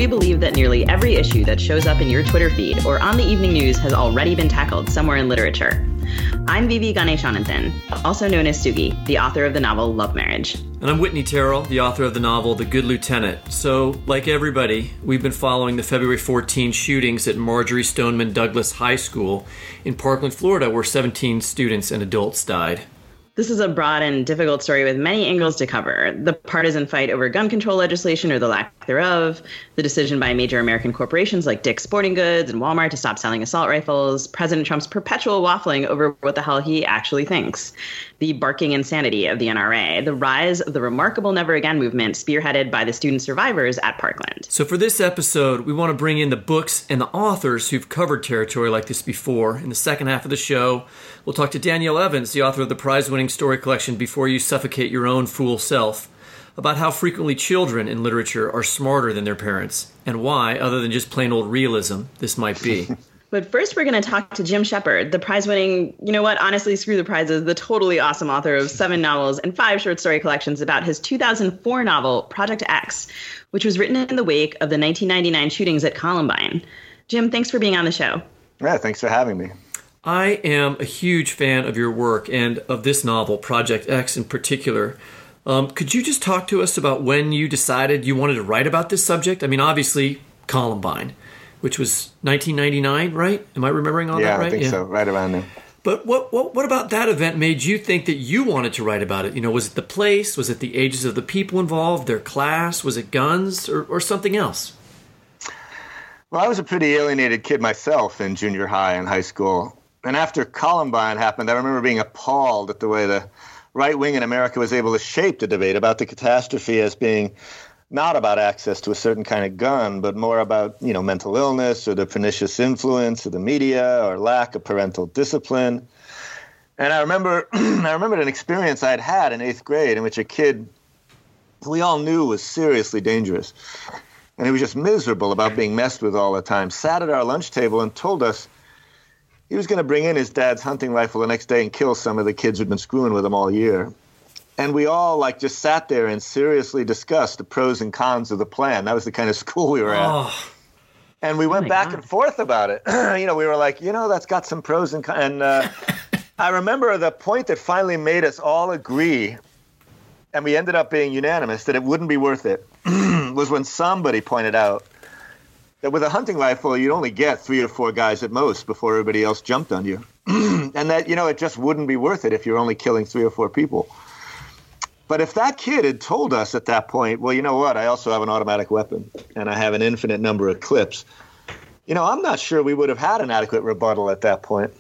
believe that nearly every issue that shows up in your Twitter feed or on the evening news has already been tackled somewhere in literature. I'm Vivi Ganeshananthan, also known as Sugi, the author of the novel Love Marriage. And I'm Whitney Terrell, the author of the novel The Good Lieutenant. So, like everybody, we've been following the February 14 shootings at Marjory Stoneman Douglas High School in Parkland, Florida, where 17 students and adults died. This is a broad and difficult story with many angles to cover. The partisan fight over gun control legislation or the lack thereof, the decision by major American corporations like Dick's Sporting Goods and Walmart to stop selling assault rifles, President Trump's perpetual waffling over what the hell he actually thinks, the barking insanity of the NRA, the rise of the remarkable Never Again movement spearheaded by the student survivors at Parkland. So for this episode, we want to bring in the books and the authors who've covered territory like this before. In the second half of the show, we'll talk to Danielle Evans, the author of the prize-winning story collection Before You Suffocate Your Own Fool Self, about how frequently children in literature are smarter than their parents, and why, other than just plain old realism, this might be. But first, we're going to talk to Jim Shepard, the prize-winning, you know what, honestly, screw the prizes, the totally awesome author of 7 novels and 5 short story collections about his 2004 novel, Project X, which was written in the wake of the 1999 shootings at Columbine. Jim, thanks for being on the show. Yeah, thanks for having me. I am a huge fan of your work and of this novel, Project X in particular. Could you just talk to us about when you decided you wanted to write about this subject? I mean, obviously, Columbine, which was 1999, right? Am I remembering all that right? Yeah, I think so, right around there. But what about that event made you think that you wanted to write about it? You know, was it the place? Was it the ages of the people involved, their class? Was it guns or something else? Well, I was a pretty alienated kid myself in junior high and high school. And after Columbine happened, I remember being appalled at the way the right wing in America was able to shape the debate about the catastrophe as being not about access to a certain kind of gun, but more about, mental illness or the pernicious influence of the media or lack of parental discipline. And I remembered an experience I had had in 8th grade in which a kid who we all knew was seriously dangerous, and he was just miserable about being messed with all the time, sat at our lunch table and told us he was going to bring in his dad's hunting rifle the next day and kill some of the kids who'd been screwing with him all year. And we all just sat there and seriously discussed the pros and cons of the plan. That was the kind of school we were at. And we went back and forth about it. We were like, that's got some pros and cons. And I remember the point that finally made us all agree, and we ended up being unanimous, that it wouldn't be worth it, was when somebody pointed out that with a hunting rifle, you'd only get 3 or 4 guys at most before everybody else jumped on you. And that, it just wouldn't be worth it if you're only killing 3 or 4 people. But if that kid had told us at that point, well, you know what, I also have an automatic weapon and I have an infinite number of clips, I'm not sure we would have had an adequate rebuttal at that point.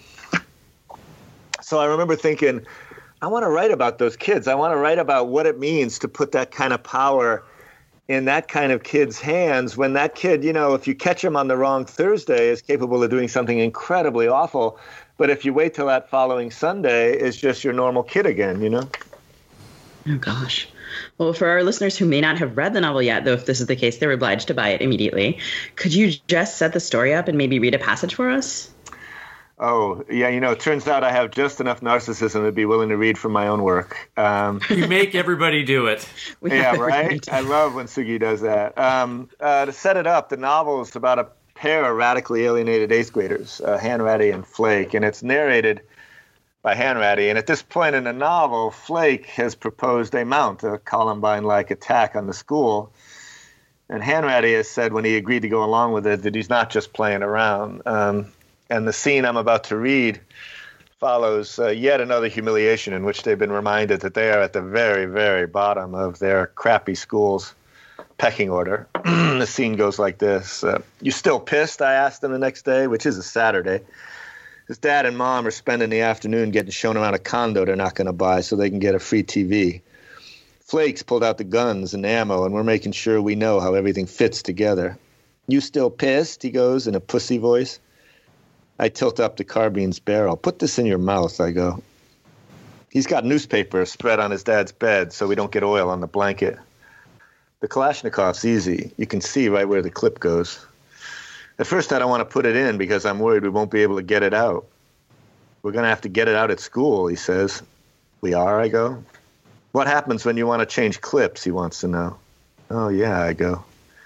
So I remember thinking, I want to write about those kids. I want to write about what it means to put that kind of power in that kind of kid's hands when that kid, if you catch him on the wrong Thursday, is capable of doing something incredibly awful. But if you wait till that following Sunday, is just your normal kid again, Oh, gosh. Well, for our listeners who may not have read the novel yet, though if this is the case, they're obliged to buy it immediately, could you just set the story up and maybe read a passage for us? Oh, yeah, it turns out I have just enough narcissism to be willing to read from my own work. You make everybody do it. Yeah, right? I love when Sugi does that. To set it up, the novel is about a pair of radically alienated 8th graders, Hanratty and Flake, and it's narrated by Hanratty. And at this point in the novel, Flake has proposed a mount a Columbine-like attack on the school. And Hanratty has said when he agreed to go along with it that he's not just playing around. And the scene I'm about to read follows yet another humiliation in which they've been reminded that they are at the very, very bottom of their crappy school's pecking order. The scene goes like this. You still pissed? I asked him the next day, which is a Saturday. His dad and mom are spending the afternoon getting shown around a condo they're not going to buy so they can get a free TV. Flake's pulled out the guns and ammo, and we're making sure we know how everything fits together. You still pissed? He goes in a pussy voice. I tilt up the carbine's barrel. Put this in your mouth, I go. He's got newspaper spread on his dad's bed so we don't get oil on the blanket. The Kalashnikov's easy. You can see right where the clip goes. At first, I don't want to put it in because I'm worried we won't be able to get it out. We're going to have to get it out at school, he says. We are, I go. What happens when you want to change clips, he wants to know. Oh, yeah, I go.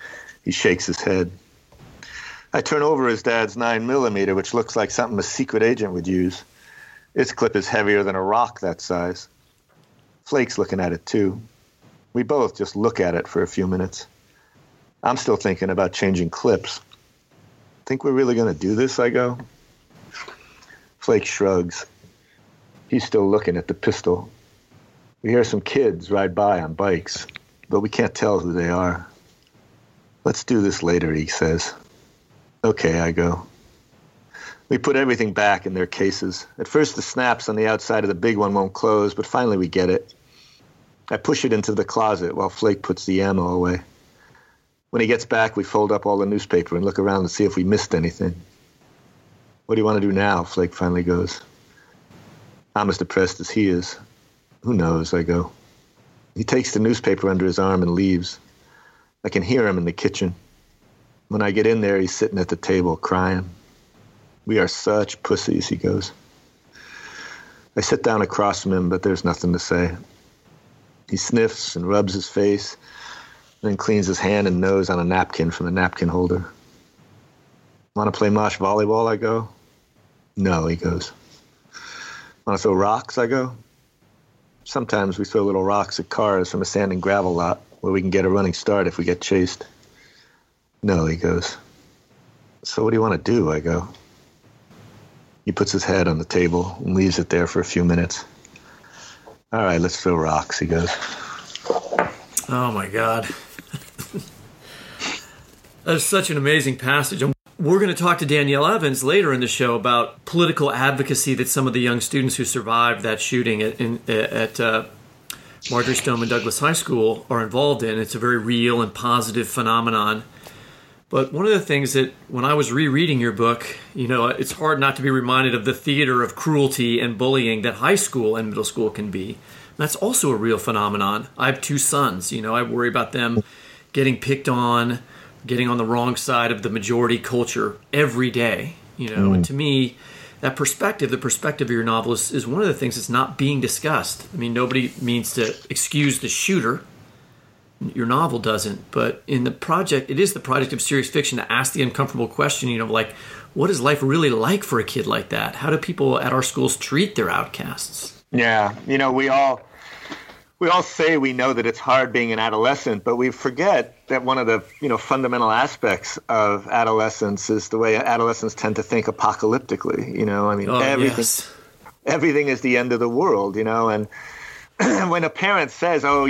He shakes his head. I turn over his dad's 9mm, which looks like something a secret agent would use. Its clip is heavier than a rock that size. Flake's looking at it, too. We both just look at it for a few minutes. I'm still thinking about changing clips. Think we're really going to do this, I go. Flake shrugs. He's still looking at the pistol. We hear some kids ride by on bikes, but we can't tell who they are. Let's do this later, he says. Okay, I go. We put everything back in their cases. At first, the snaps on the outside of the big one won't close, but finally we get it. I push it into the closet while Flake puts the ammo away. When he gets back, we fold up all the newspaper and look around to see if we missed anything. What do you want to do now? Flake finally goes. I'm as depressed as he is. Who knows, I go. He takes the newspaper under his arm and leaves. I can hear him in the kitchen. When I get in there, he's sitting at the table crying. We are such pussies, he goes. I sit down across from him, but there's nothing to say. He sniffs and rubs his face, then cleans his hand and nose on a napkin from the napkin holder. Want to play mosh volleyball, I go. No, he goes. Want to throw rocks, I go. Sometimes we throw little rocks at cars from a sand and gravel lot where we can get a running start if we get chased. No, he goes. So what do you want to do, I go. He puts his head on the table and leaves it there for a few minutes. All right, let's throw rocks, he goes. Oh, my God. That's such an amazing passage. We're going to talk to Danielle Evans later in the show about political advocacy that some of the young students who survived that shooting at Marjory Stoneman Douglas High School are involved in. It's a very real and positive phenomenon. But one of the things that when I was rereading your book, it's hard not to be reminded of the theater of cruelty and bullying that high school and middle school can be. That's also a real phenomenon. I have 2 sons. I worry about them getting picked on, getting on the wrong side of the majority culture every day. And to me, that perspective, the perspective of your novel is one of the things that's not being discussed. I mean, nobody means to excuse the shooter. Your novel doesn't, but in the project, it is the project of serious fiction to ask the uncomfortable question, what is life really like for a kid like that? How do people at our schools treat their outcasts? Yeah, we all say we know that it's hard being an adolescent, but we forget that one of the fundamental aspects of adolescence is the way adolescents tend to think apocalyptically. Everything is the end of the world. And when a parent says, "Oh,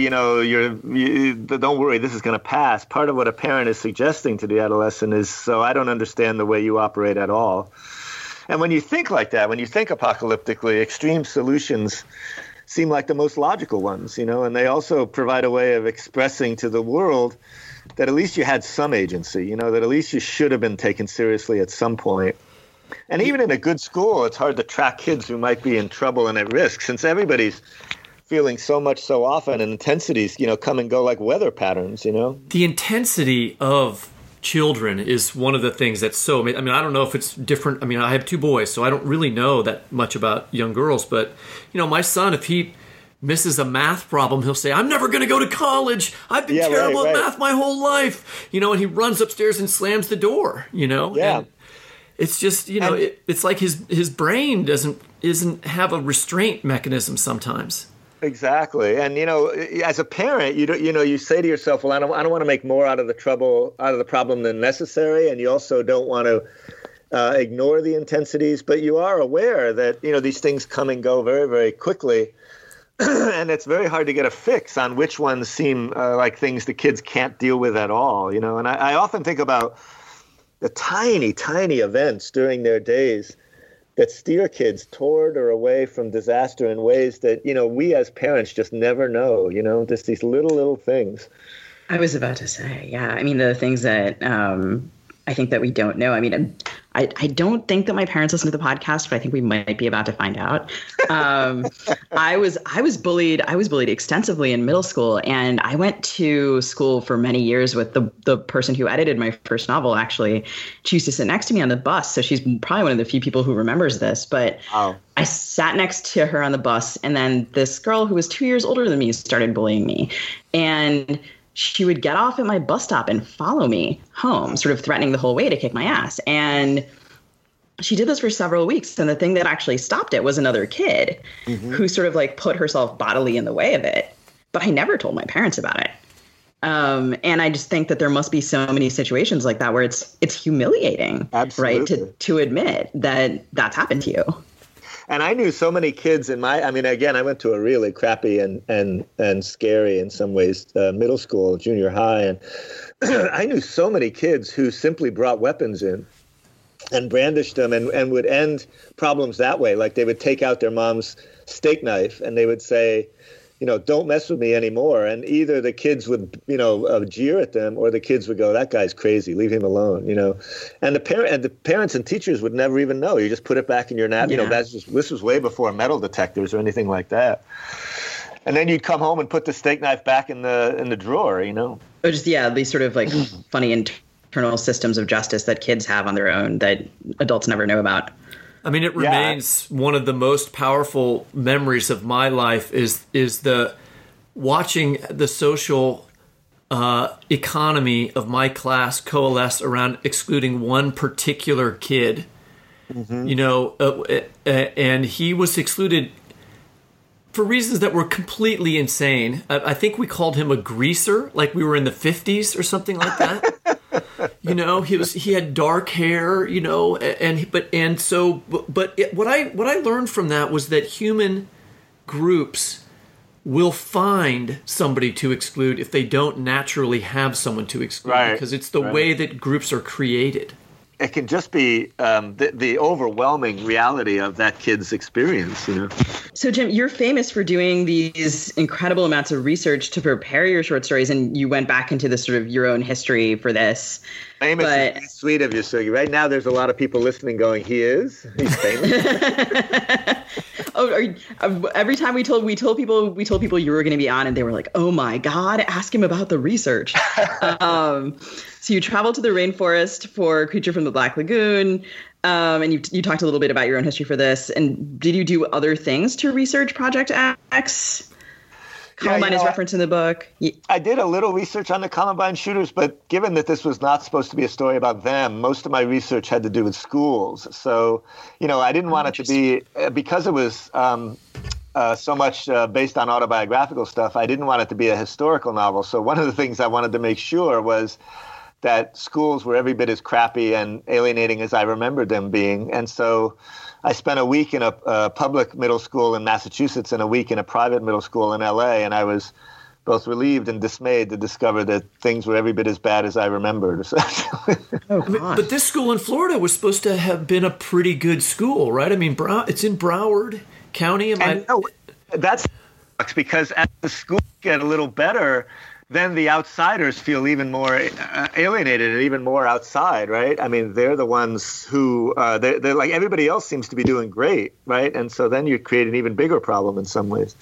don't worry, this is going to pass," part of what a parent is suggesting to the adolescent is, "So I don't understand the way you operate at all." And when you think like that, when you think apocalyptically, extreme solutions seem like the most logical ones, and they also provide a way of expressing to the world that at least you had some agency, that at least you should have been taken seriously at some point. And even in a good school, it's hard to track kids who might be in trouble and at risk, since everybody's feeling so much so often, and intensities, come and go like weather patterns, The intensity of children is one of the things that's so, I don't know if it's different. I have 2 boys, so I don't really know that much about young girls, but, my son, if he misses a math problem, he'll say, "I'm never going to go to college. I've been terrible at math my whole life." And he runs upstairs and slams the door, Yeah. And it's just, it's like his brain doesn't have a restraint mechanism sometimes. Exactly. And, as a parent, you say to yourself, well, I don't want to make more out of the problem than necessary. And you also don't want to ignore the intensities, but you are aware that, these things come and go very, very quickly. And it's very hard to get a fix on which ones seem like things the kids can't deal with at all, And I often think about the tiny, tiny events during their days that steer kids toward or away from disaster in ways that, we as parents just never know, just these little things. I was about to say, yeah. The things that I think that we don't know. I don't think that my parents listen to the podcast, but I think we might be about to find out. I was bullied extensively in middle school, and I went to school for many years with the person who edited my first novel. Actually, she used to sit next to me on the bus, so she's probably one of the few people who remembers this. But I sat next to her on the bus, and then this girl who was 2 years older than me started bullying me, and she would get off at my bus stop and follow me home, sort of threatening the whole way to kick my ass. And she did this for several weeks. And the thing that actually stopped it was another kid who sort of like put herself bodily in the way of it. But I never told my parents about it. And I just think that there must be so many situations like that where it's humiliating, Absolutely. right? To admit that that's happened to you. And I knew so many kids again, I went to a really crappy and scary in some ways middle school, junior high. And I knew so many kids who simply brought weapons in and brandished them and would end problems that way. Like they would take out their mom's steak knife and they would say, don't mess with me anymore. And either the kids would, jeer at them, or the kids would go, that guy's crazy, leave him alone, And the parents and teachers would never even know. You just put it back in your nap. Yeah. This was way before metal detectors or anything like that. And then you'd come home and put the steak knife back in the drawer, Or just, these sort of like funny internal systems of justice that kids have on their own that adults never know about. I mean, it remains one of the most powerful memories of my life is the watching the social economy of my class coalesce around excluding one particular kid. And he was excluded for reasons that were completely insane. I think we called him a greaser, like we were in the 50s or something like that. He had dark hair, what I learned from that was that human groups will find somebody to exclude if they don't naturally have someone to exclude, because it's the way that groups are created. It can just be the overwhelming reality of that kid's experience, So, Jim, you're famous for doing these incredible amounts of research to prepare your short stories, and you went back into the sort of your own history for this. Famous is sweet of you, Sugi. Right now, there's a lot of people listening going, he's famous. Every time we told people you were going to be on, and they were like, oh my God, ask him about the research. So you traveled to the rainforest for Creature from the Black Lagoon, and you talked a little bit about your own history for this. And did you do other things to research Project X? Columbine is referenced in the book. I did a little research on the Columbine shooters, but given that this was not supposed to be a story about them, most of my research had to do with schools. So, I didn't want it to be, because it was so much based on autobiographical stuff, I didn't want it to be a historical novel. So one of the things I wanted to make sure was that schools were every bit as crappy and alienating as I remembered them being. And so I spent a week in a public middle school in Massachusetts and a week in a private middle school in LA, and I was both relieved and dismayed to discover that things were every bit as bad as I remembered. But this school in Florida was supposed to have been a pretty good school, right? I mean, it's in Broward County. That's because as the schools get a little better, then the outsiders feel even more alienated and even more outside, right? I mean, they're the ones who, they're like, everybody else seems to be doing great, right? And so then you create an even bigger problem in some ways.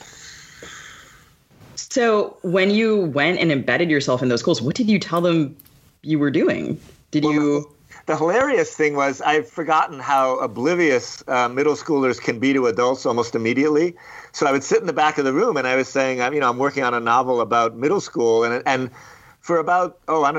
So when you went and embedded yourself in those schools, what did you tell them you were doing? The hilarious thing was I've forgotten how oblivious middle schoolers can be to adults almost immediately. So I would sit in the back of the room and I was saying, I'm working on a novel about middle school. And for about,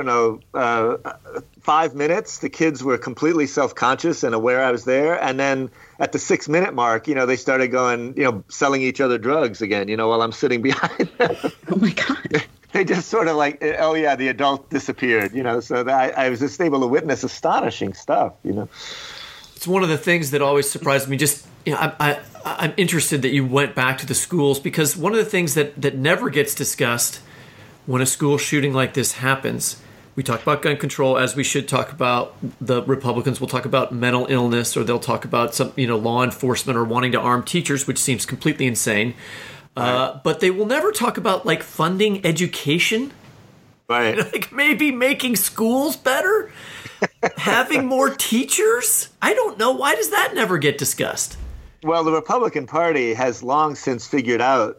5 minutes, the kids were completely self-conscious and aware I was there. And then at the 6-minute mark, they started going, selling each other drugs again, while I'm sitting behind them. Oh, my God. They just sort of like, oh, yeah, the adult disappeared, so that I was just able to witness astonishing stuff, It's one of the things that always surprised me. Just, I'm interested that you went back to the schools, because one of the things that never gets discussed when a school shooting like this happens, we talk about gun control, as we should talk about. The Republicans will talk about mental illness, or they'll talk about some, law enforcement or wanting to arm teachers, which seems completely insane. But they will never talk about like funding education, right? Like maybe making schools better, having more teachers. I don't know. Why does that never get discussed? Well, the Republican Party has long since figured out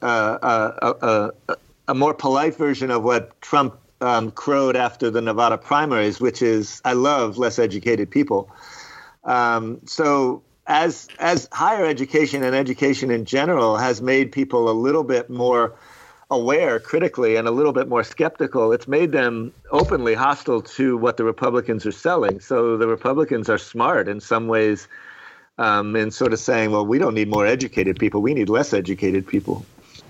a more polite version of what Trump crowed after the Nevada primaries, which is, I love less educated people. So as higher education and education in general has made people a little bit more aware critically and a little bit more skeptical, it's made them openly hostile to what the Republicans are selling. So the Republicans are smart in some ways in sort of saying, well, we don't need more educated people. We need less educated people.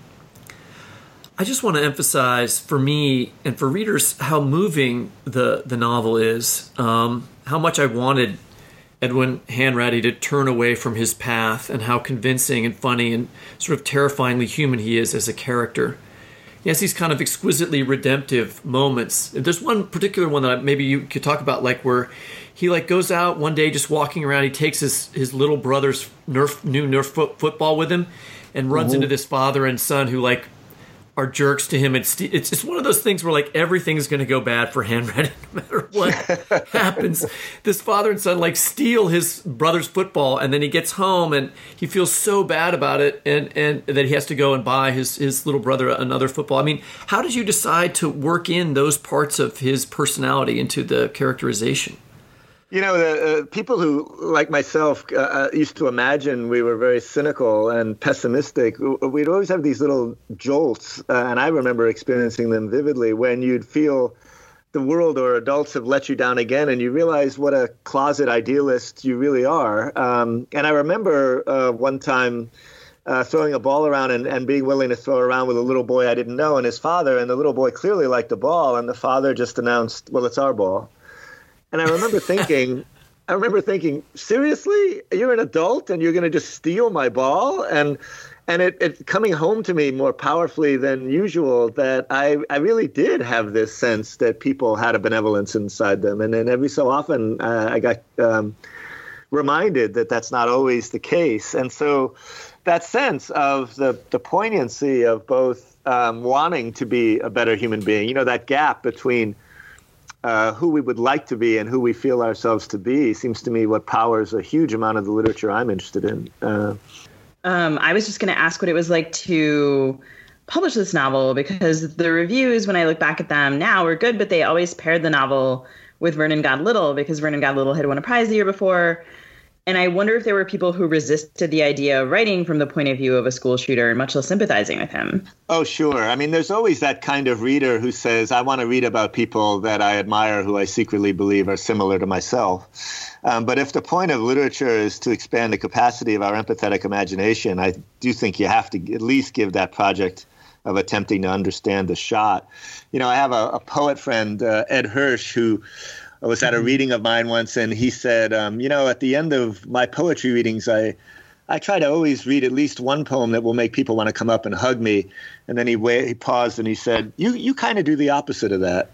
I just want to emphasize for me and for readers how moving the novel is, how much I wanted Edwin Hanratty to turn away from his path, and how convincing and funny and sort of terrifyingly human he is as a character. He has these kind of exquisitely redemptive moments. There's one particular one that maybe you could talk about, like where he goes out one day just walking around. He takes his little brother's new Nerf football with him and runs into this father and son who are jerks to him. It's just one of those things where everything's going to go bad for Hanratty no matter what happens. This father and son steal his brother's football, and then he gets home and he feels so bad about it, and that he has to go and buy his little brother another football. I mean, how did you decide to work in those parts of his personality into the characterization? You know, the people who, like myself, used to imagine we were very cynical and pessimistic, we'd always have these little jolts, and I remember experiencing them vividly, when you'd feel the world or adults have let you down again, and you realize what a closet idealist you really are. And I remember one time throwing a ball around and being willing to throw around with a little boy I didn't know and his father, and the little boy clearly liked the ball, and the father just announced, well, it's our ball. And I remember thinking, seriously, you're an adult and you're going to just steal my ball? And it coming home to me more powerfully than usual that I really did have this sense that people had a benevolence inside them. And then every so often I got reminded that that's not always the case. And so that sense of the poignancy of both wanting to be a better human being, that gap between who we would like to be and who we feel ourselves to be, seems to me what powers a huge amount of the literature I'm interested in. I was just going to ask what it was like to publish this novel, because the reviews, when I look back at them now, were good, but they always paired the novel with Vernon God Little, because Vernon God Little had won a prize the year before. And I wonder if there were people who resisted the idea of writing from the point of view of a school shooter and much less sympathizing with him. Oh, sure. I mean, there's always that kind of reader who says, I want to read about people that I admire, who I secretly believe are similar to myself. But if the point of literature is to expand the capacity of our empathetic imagination, I do think you have to at least give that project of attempting to understand a shot. I have a poet friend, Ed Hirsch, who I was at a reading of mine once, and he said, at the end of my poetry readings, I try to always read at least one poem that will make people want to come up and hug me. And then he paused and he said, you kind of do the opposite of that.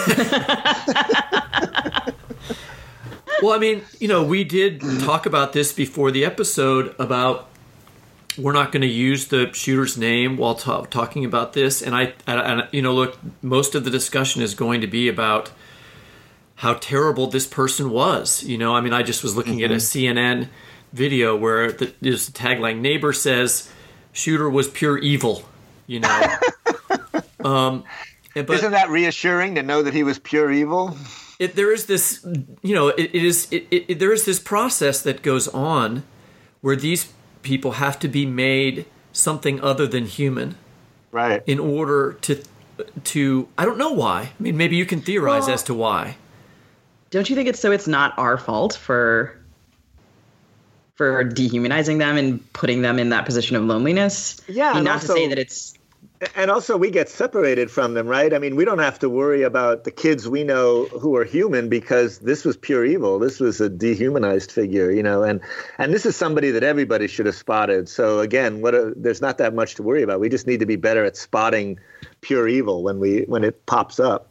Well, I mean, we did talk about this before the episode about we're not going to use the shooter's name while talking about this. And look, most of the discussion is going to be about how terrible this person was. I just was looking at a CNN video where there's the tagline, neighbor says shooter was pure evil, But, isn't that reassuring to know that he was pure evil? There is this, there is this process that goes on where these people have to be made something other than human. Right. In order to I don't know why. I mean, maybe you can theorize as to why. Don't you think it's not our fault for dehumanizing them and putting them in that position of loneliness? Yeah, not to say that it's... And also we get separated from them, right? I mean, we don't have to worry about the kids we know who are human, because this was pure evil. This was a dehumanized figure, and this is somebody that everybody should have spotted. So again, there's not that much to worry about. We just need to be better at spotting pure evil when it pops up,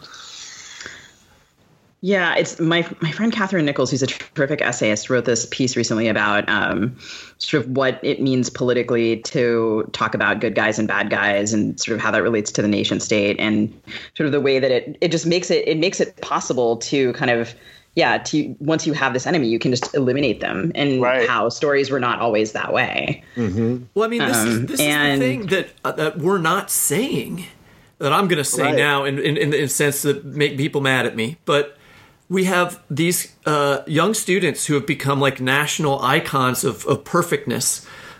Yeah, it's my friend Catherine Nichols, who's a terrific essayist, wrote this piece recently about sort of what it means politically to talk about good guys and bad guys, and sort of how that relates to the nation state, and sort of the way that it just makes it possible to kind of once you have this enemy, you can just eliminate them, and how stories were not always that way. Mm-hmm. Well, I mean, this is the thing that we're not saying, that I'm going to say now in the sense that make people mad at me, but we have these young students who have become like national icons of perfectness.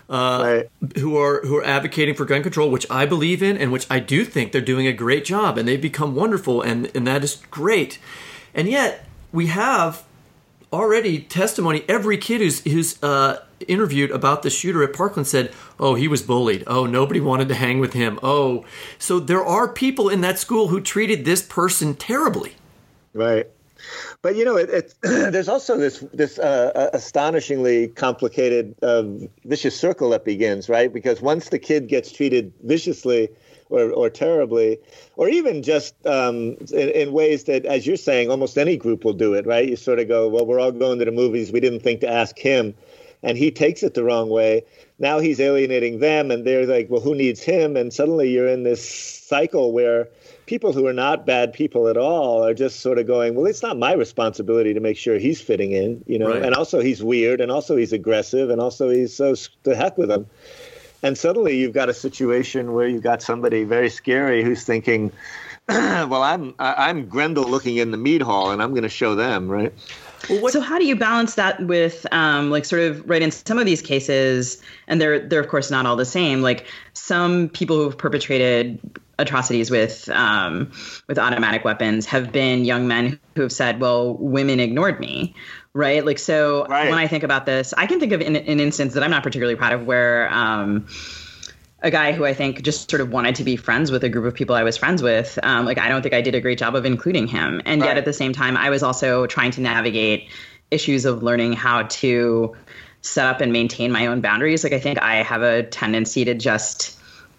who are advocating for gun control, which I believe in and which I do think they're doing a great job, and they've become wonderful, and that is great. And yet we have already testimony. Every kid who's interviewed about the shooter at Parkland said, oh, he was bullied. Oh, nobody wanted to hang with him. Oh, so there are people in that school who treated this person terribly. Right. But, there's also this astonishingly complicated vicious circle that begins, right? Because once the kid gets treated viciously or terribly, or even just in ways that, as you're saying, almost any group will do it, right? You sort of go, well, we're all going to the movies. We didn't think to ask him. And he takes it the wrong way. Now he's alienating them, and they're like, well, who needs him? And suddenly you're in this cycle where people who are not bad people at all are just sort of going, well, it's not my responsibility to make sure he's fitting in, Right. And also he's weird, and also he's aggressive, and also he's so to heck with him. And suddenly you've got a situation where you've got somebody very scary who's thinking, well, I'm Grendel looking in the mead hall, and I'm going to show them, right? Well, so how do you balance that with, sort of right in some of these cases, and they're of course not all the same, like some people who've perpetrated atrocities with automatic weapons have been young men who have said, well, women ignored me, right? Like, so When I think about this, I can think of an instance that I'm not particularly proud of where a guy who I think just sort of wanted to be friends with a group of people I was friends with. I don't think I did a great job of including him. And yet at the same time, I was also trying to navigate issues of learning how to set up and maintain my own boundaries. Like, I think I have a tendency to it's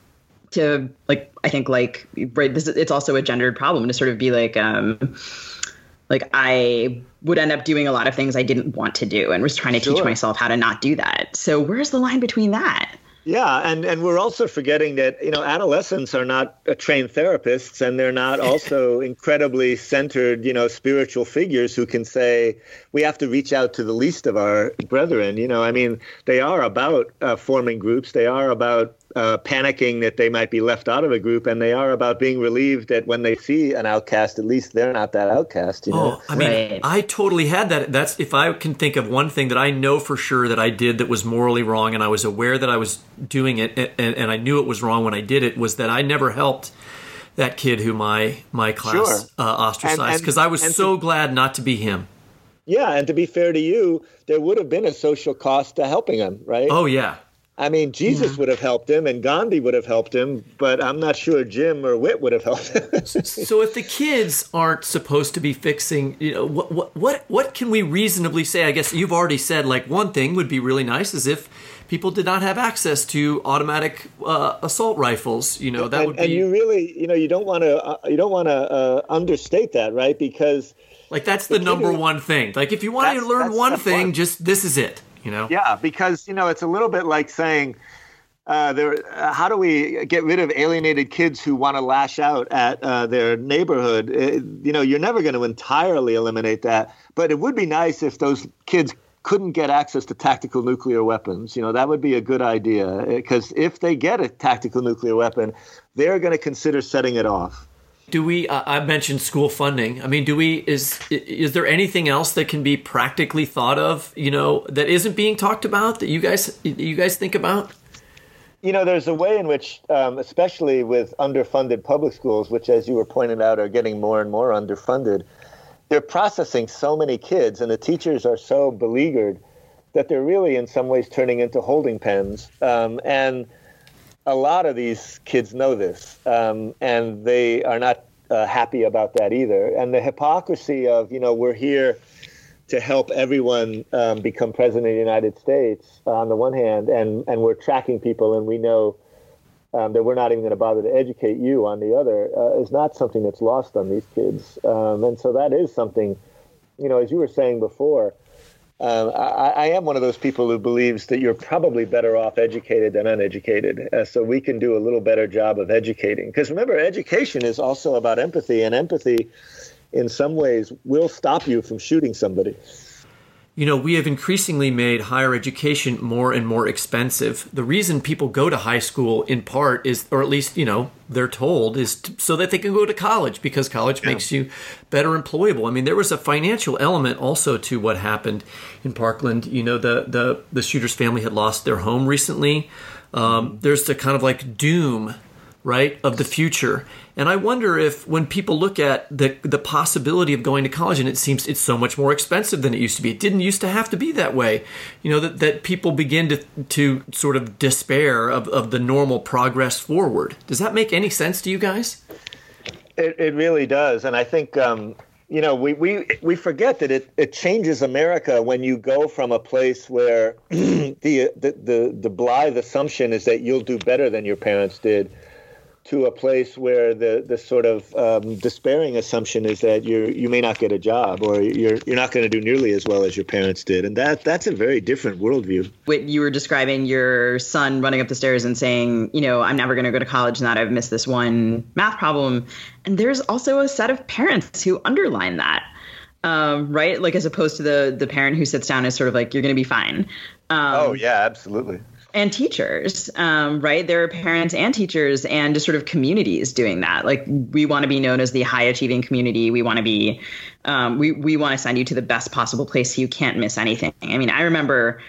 also a gendered problem to sort of be like I would end up doing a lot of things I didn't want to do and was trying to teach myself how to not do that. So where's the line between that? Yeah, and we're also forgetting that, adolescents are not trained therapists, and they're not also incredibly centered, spiritual figures who can say, we have to reach out to the least of our brethren. They are about forming groups. They are about panicking that they might be left out of a group, and they are about being relieved that when they see an outcast, at least they're not that outcast. I totally had that. That's, if I can think of one thing that I know for sure that I did that was morally wrong, and I was aware that I was doing it, and I knew it was wrong when I did it, was that I never helped that kid who my class ostracized, because I was so glad not to be him. Yeah, and to be fair to you, there would have been a social cost to helping him, right? Oh, yeah. Jesus would have helped him, and Gandhi would have helped him, but I'm not sure Jim or Whit would have helped him. So if the kids aren't supposed to be fixing, what can we reasonably say? I guess you've already said, like, one thing would be really nice is if people did not have access to automatic assault rifles. That would be. And you really, you don't want to understate that, right? Because like that's the number one thing. Like if you want to learn one thing, just this is it. Yeah, because, it's a little bit like saying, how do we get rid of alienated kids who want to lash out at their neighborhood? You're never going to entirely eliminate that. But it would be nice if those kids couldn't get access to tactical nuclear weapons. That would be a good idea. Because if they get a tactical nuclear weapon, they're going to consider setting it off. Do we? I mentioned school funding. Is there anything else that can be practically thought of? That isn't being talked about that you guys think about? There's a way in which, especially with underfunded public schools, which, as you were pointing out, are getting more and more underfunded, they're processing so many kids, and the teachers are so beleaguered that they're really, in some ways, turning into holding pens. And a lot of these kids know this, and they are not happy about that either. And the hypocrisy of, we're here to help everyone become president of the United States on the one hand, and we're tracking people, and we know that we're not even going to bother to educate you on the other, is not something that's lost on these kids. And so that is something, as you were saying before, I am one of those people who believes that you're probably better off educated than uneducated. So we can do a little better job of educating. Because remember, education is also about empathy, and empathy in some ways will stop you from shooting somebody. we have increasingly made higher education more and more expensive. The reason people go to high school in part is, or at least, they're told, is so that they can go to college, because college makes you better employable. I mean, there was a financial element also to what happened in Parkland. The shooter's family had lost their home recently. There's the kind of like doom, right, of the future. And I wonder if when people look at the possibility of going to college, and it seems it's so much more expensive than it used to be. It didn't used to have to be that way. That people begin to sort of despair of the normal progress forward. Does that make any sense to you guys? It really does. And I think, we forget that it changes America when you go from a place where the blithe assumption is that you'll do better than your parents did, to a place where the sort of despairing assumption is that you may not get a job, or you're not going to do nearly as well as your parents did. And that's a very different worldview. You were describing your son running up the stairs and saying, I'm never going to go to college now that I've missed this one math problem. And there's also a set of parents who underline that, right? Like, as opposed to the parent who sits down and is sort of like, you're going to be fine. Oh, yeah, absolutely. And teachers, right? There are parents and teachers and just sort of communities doing that. Like, we want to be known as the high achieving community. We want to be, we want to send you to the best possible place so you can't miss anything. I mean, I remember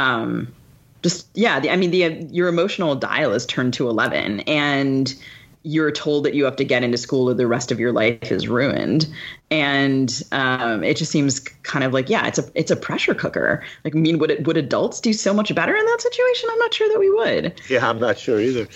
your emotional dial is turned to 11, and you're told that you have to get into school or the rest of your life is ruined. And it just seems kind of like, it's a pressure cooker. Like, I mean, would adults do so much better in that situation? I'm not sure that we would. Yeah, I'm not sure either.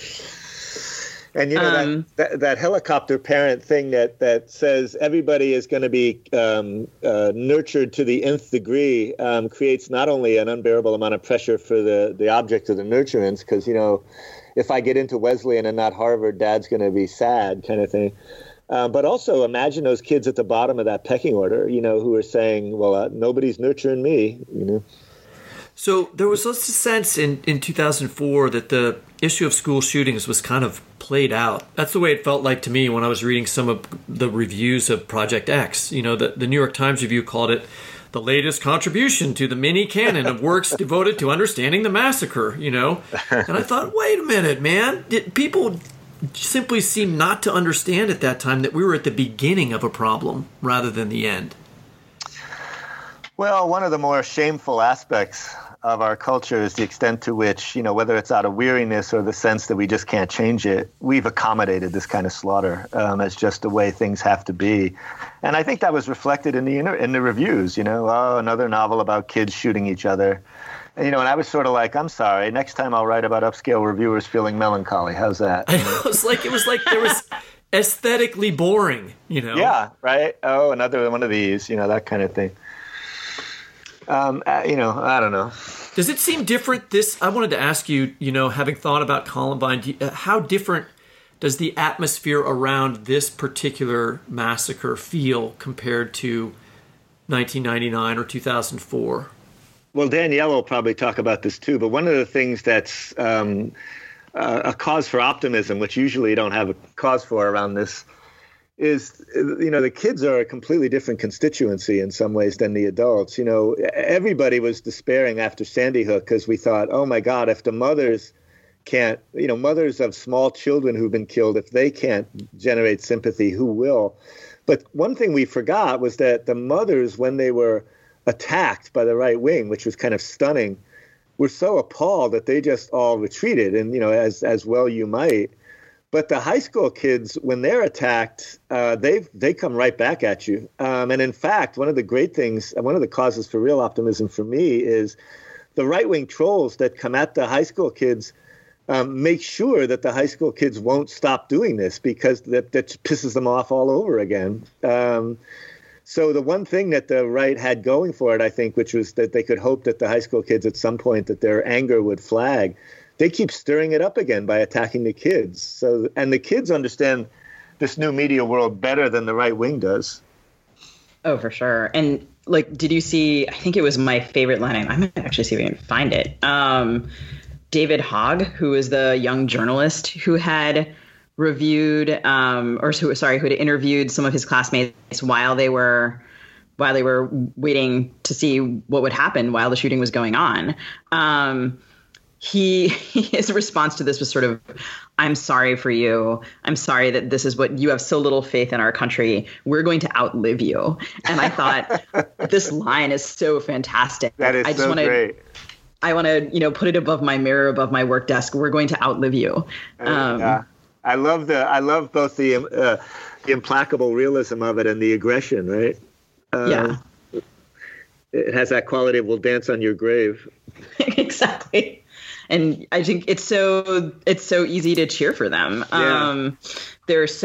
And that helicopter parent thing that says everybody is going to be nurtured to the nth degree creates not only an unbearable amount of pressure for the object of the nurturance, because if I get into Wesleyan and not Harvard, Dad's going to be sad, kind of thing. But also imagine those kids at the bottom of that pecking order, who are saying, well, nobody's nurturing me, So there was a sense in 2004 that the issue of school shootings was kind of played out. That's the way it felt like to me when I was reading some of the reviews of Project X. The New York Times review called it the latest contribution to the mini canon of works devoted to understanding the massacre, And I thought, wait a minute, man. Did people simply seem not to understand at that time that we were at the beginning of a problem rather than the end? Well, one of the more shameful aspects of our culture is the extent to which, whether it's out of weariness or the sense that we just can't change it, we've accommodated this kind of slaughter as just the way things have to be. And I think that was reflected in the reviews, another novel about kids shooting each other. And I was sort of like, I'm sorry, next time I'll write about upscale reviewers feeling melancholy. How's that? It was like there was aesthetically boring, Yeah, right. Oh, another one of these, that kind of thing. I don't know. Does it seem different? I wanted to ask you, having thought about Columbine, how different does the atmosphere around this particular massacre feel compared to 1999 or 2004? Well, Danielle will probably talk about this too, but one of the things that's a cause for optimism, which usually you don't have a cause for around this, is, the kids are a completely different constituency in some ways than the adults. Everybody was despairing after Sandy Hook because we thought, oh my God, if the mothers can't, mothers of small children who've been killed, if they can't generate sympathy, who will? But one thing we forgot was that the mothers, when they were attacked by the right wing, which was kind of stunning, were so appalled that they just all retreated, and, as well you might. But the high school kids, when they're attacked, they come right back at you. And in fact, one of the great things, one of the causes for real optimism for me is the right-wing trolls that come at the high school kids make sure that the high school kids won't stop doing this, because that pisses them off all over again. So the one thing that the right had going for it, I think, which was that they could hope that the high school kids at some point that their anger would flag. They keep stirring it up again by attacking the kids. So, and the kids understand this new media world better than the right wing does. Oh, for sure. And did you see, I think it was my favorite line. I might actually see if I can find it. David Hogg, who is the young journalist who had reviewed who had interviewed some of his classmates while they were while they were waiting to see what would happen while the shooting was going on. His response to this was sort of, "I'm sorry for you. I'm sorry that this is what you have so little faith in our country. We're going to outlive you." And I thought this line is so fantastic. That is so great. I want to, put it above my mirror, above my work desk. We're going to outlive you. I love both the implacable realism of it and the aggression, right? Yeah. It has that quality of "we'll dance on your grave." Exactly. And I think it's so easy to cheer for them. Yeah. They have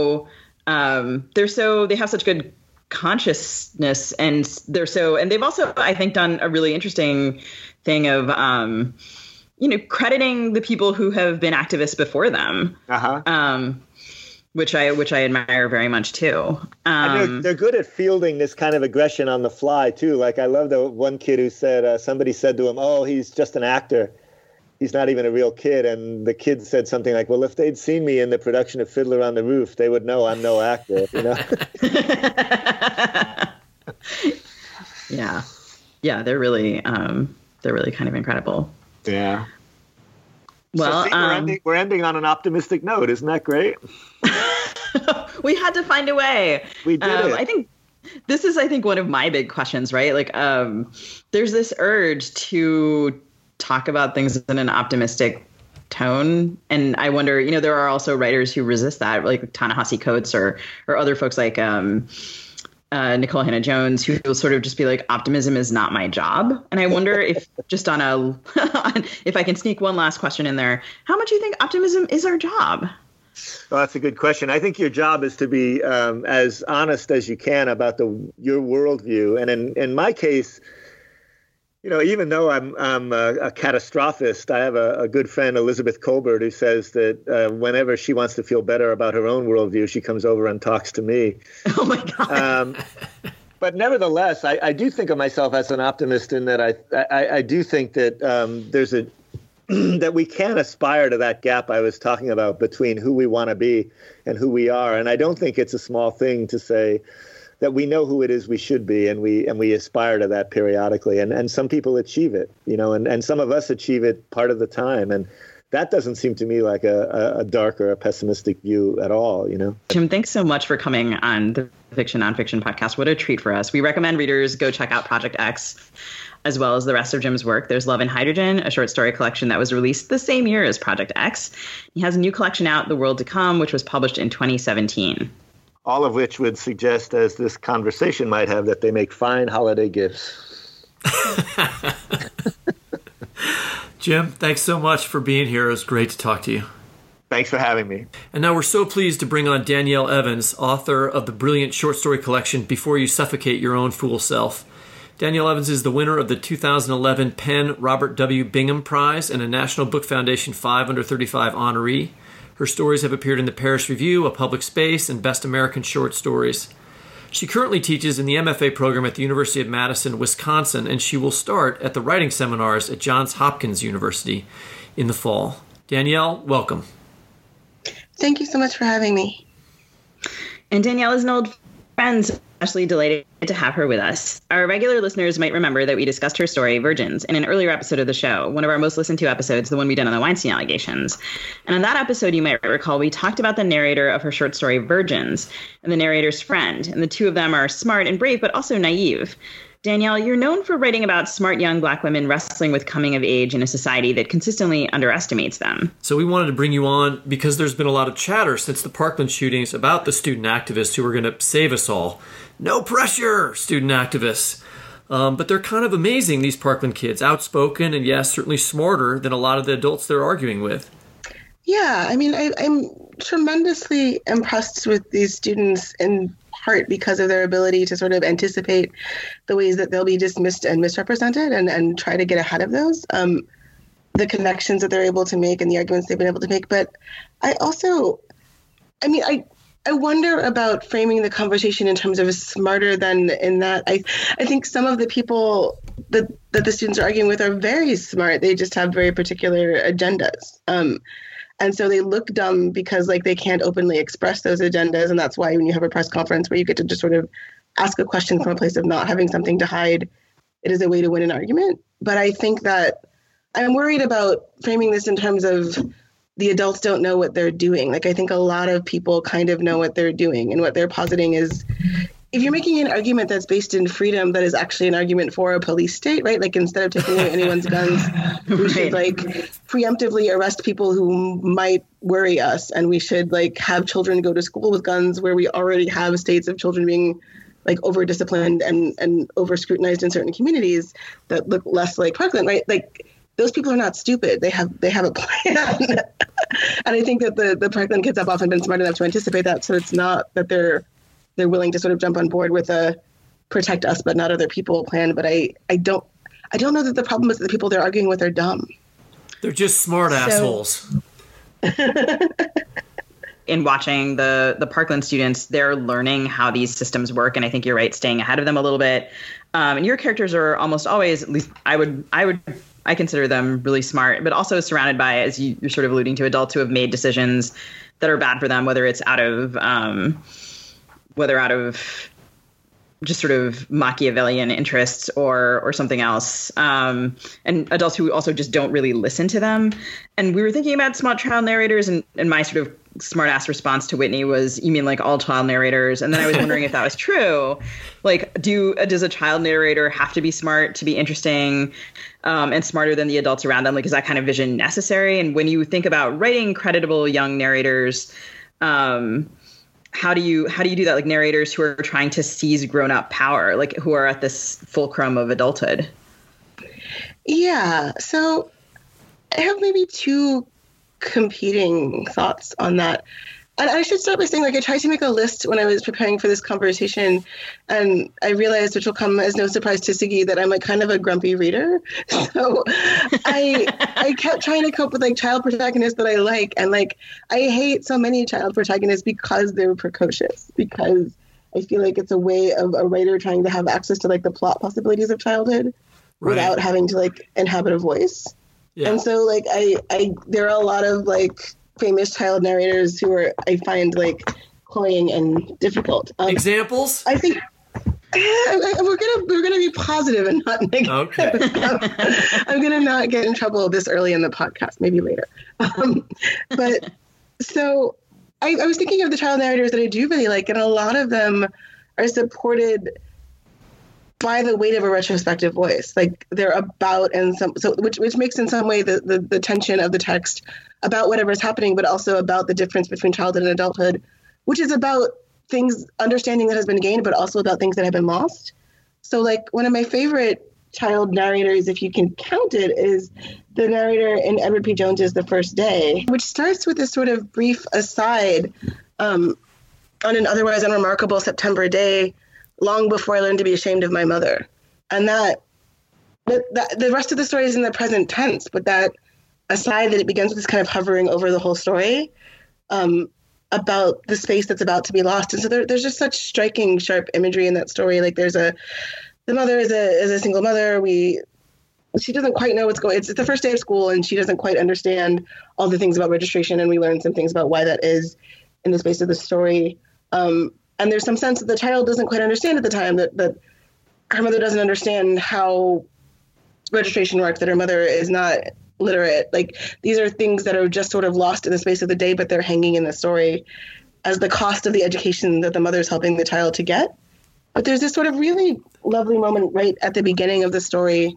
such good consciousness, and they've also, I think, done a really interesting thing of, crediting the people who have been activists before them. Which I admire very much too. They're good at fielding this kind of aggression on the fly too. Like, I love the one kid who said, somebody said to him, "Oh, he's just an actor. He's not even a real kid." And the kid said something like, "Well, if they'd seen me in the production of Fiddler on the Roof, they would know I'm no actor." Yeah, they're really kind of incredible. Yeah. Well, so we're ending on an optimistic note. Isn't that great? We had to find a way. We did it. I think this is, one of my big questions, right? Like, there's this urge to talk about things in an optimistic tone. And I wonder, there are also writers who resist that, like Ta-Nehisi Coates or other folks like Nicole Hannah-Jones, who will sort of just be like, optimism is not my job. And I wonder if just if I can sneak one last question in there, how much do you think optimism is our job? Well, that's a good question. I think your job is to be as honest as you can about your worldview. And in my case, even though I'm a catastrophist, I have a good friend, Elizabeth Colbert, who says that whenever she wants to feel better about her own worldview, she comes over and talks to me. Oh, my God. But nevertheless, I do think of myself as an optimist in that I do think that there's that we can aspire to that gap I was talking about between who we want to be and who we are. And I don't think it's a small thing to say that we know who it is we should be, and we aspire to that periodically. And some people achieve it, and some of us achieve it part of the time. And that doesn't seem to me like a dark or a pessimistic view at all, Jim, thanks so much for coming on the Fiction Nonfiction podcast. What a treat for us. We recommend readers go check out Project X, as well as the rest of Jim's work. There's Love and Hydrogen, a short story collection that was released the same year as Project X. He has a new collection out, The World to Come, which was published in 2017. All of which would suggest, as this conversation might have, that they make fine holiday gifts. Jim, thanks so much for being here. It was great to talk to you. Thanks for having me. And now we're so pleased to bring on Danielle Evans, author of the brilliant short story collection, Before You Suffocate Your Own Fool Self. Danielle Evans is the winner of the 2011 Penn Robert W. Bingham Prize and a National Book Foundation 5 Under 35 honoree. Her stories have appeared in the Paris Review, A Public Space, and Best American Short Stories. She currently teaches in the MFA program at the University of Madison, Wisconsin, and she will start at the writing seminars at Johns Hopkins University in the fall. Danielle, welcome. Thank you so much for having me. And Danielle is an old friend, especially delighted to have her with us. Our regular listeners might remember that we discussed her story, Virgins, in an earlier episode of the show, one of our most listened to episodes, the one we did on the Weinstein allegations. And in that episode, you might recall, we talked about the narrator of her short story, Virgins, and the narrator's friend. And the two of them are smart and brave, but also naive. Danielle, you're known for writing about smart young Black women wrestling with coming of age in a society that consistently underestimates them. So we wanted to bring you on because there's been a lot of chatter since the Parkland shootings about the student activists who are going to save us all. No pressure, student activists. But they're kind of amazing, these Parkland kids. Outspoken and, yes, certainly smarter than a lot of the adults they're arguing with. Yeah, I mean, I'm tremendously impressed with these students in part because of their ability to sort of anticipate the ways that they'll be dismissed and misrepresented and try to get ahead of those, the connections that they're able to make and the arguments they've been able to make. But I also, I wonder about framing the conversation in terms of smarter than in that. I think some of the people that the students are arguing with are very smart. They just have very particular agendas. And so they look dumb because they can't openly express those agendas. And that's why when you have a press conference where you get to just sort of ask a question from a place of not having something to hide. It is a way to win an argument. But I think that I'm worried about framing this in terms of the adults don't know what they're doing. Like, I think a lot of people kind of know what they're doing, and what they're positing is, if you're making an argument that's based in freedom, that is actually an argument for a police state, right? Like, instead of taking away anyone's guns, we should like preemptively arrest people who might worry us. And we should like have children go to school with guns, where we already have states of children being like over disciplined and over scrutinized in certain communities that look less like Parkland, right? Like, those people are not stupid. They have a plan. And I think that the Parkland kids have often been smart enough to anticipate that. So it's not that they're willing to sort of jump on board with a protect us but not other people plan. But I don't know that the problem is that the people they're arguing with are dumb. They're just smart assholes. In watching the Parkland students, they're learning how these systems work, and I think you're right, staying ahead of them a little bit. And your characters are almost always, at least I consider them really smart, but also surrounded by, as you're sort of alluding to, adults who have made decisions that are bad for them, whether out of just sort of Machiavellian interests or something else, and adults who also just don't really listen to them. And we were thinking about smart child narrators, and my sort of smart-ass response to Whitney was, you mean like all child narrators? And then I was wondering if that was true. Like, does a child narrator have to be smart to be interesting, and smarter than the adults around them? Like, is that kind of vision necessary? And when you think about writing creditable young narrators, how do you do that? Like, narrators who are trying to seize grown-up power, like who are at this fulcrum of adulthood. Yeah. So I have maybe two competing thoughts on that. And I should start by saying, like, I tried to make a list when I was preparing for this conversation, and I realized, which will come as no surprise to Siggy, that I'm like kind of a grumpy reader. So I kept trying to cope with like child protagonists that I like, and like I hate so many child protagonists because they're precocious, because I feel like it's a way of a writer trying to have access to like the plot possibilities of childhood without having to like inhabit a voice. Yeah. And so like I there are a lot of like famous child narrators who are, I find, like cloying and difficult. Examples? I think we're gonna be positive and not negative. Okay. I'm gonna not get in trouble this early in the podcast. Maybe later. But so I was thinking of the child narrators that I do really like, and a lot of them are supported by the weight of a retrospective voice. Like, they're about, and which makes in some way the tension of the text about whatever is happening, but also about the difference between childhood and adulthood, which is about things, understanding that has been gained, but also about things that have been lost. So like one of my favorite child narrators, if you can count it, is the narrator in Edward P. Jones's The First Day, which starts with this sort of brief aside on an otherwise unremarkable September day, long before I learned to be ashamed of my mother. And that the rest of the story is in the present tense, but that aside, that it begins with this kind of hovering over the whole story about the space that's about to be lost. And so there's just such striking, sharp imagery in that story. Like, the mother is a single mother. She doesn't quite know what's going. It's the first day of school, and she doesn't quite understand all the things about registration. And we learn some things about why that is in the space of the story. And there's some sense that the child doesn't quite understand at the time that her mother doesn't understand how registration works, that her mother is not literate. Like, these are things that are just sort of lost in the space of the day, but they're hanging in the story as the cost of the education that the mother's helping the child to get. But there's this sort of really lovely moment right at the beginning of the story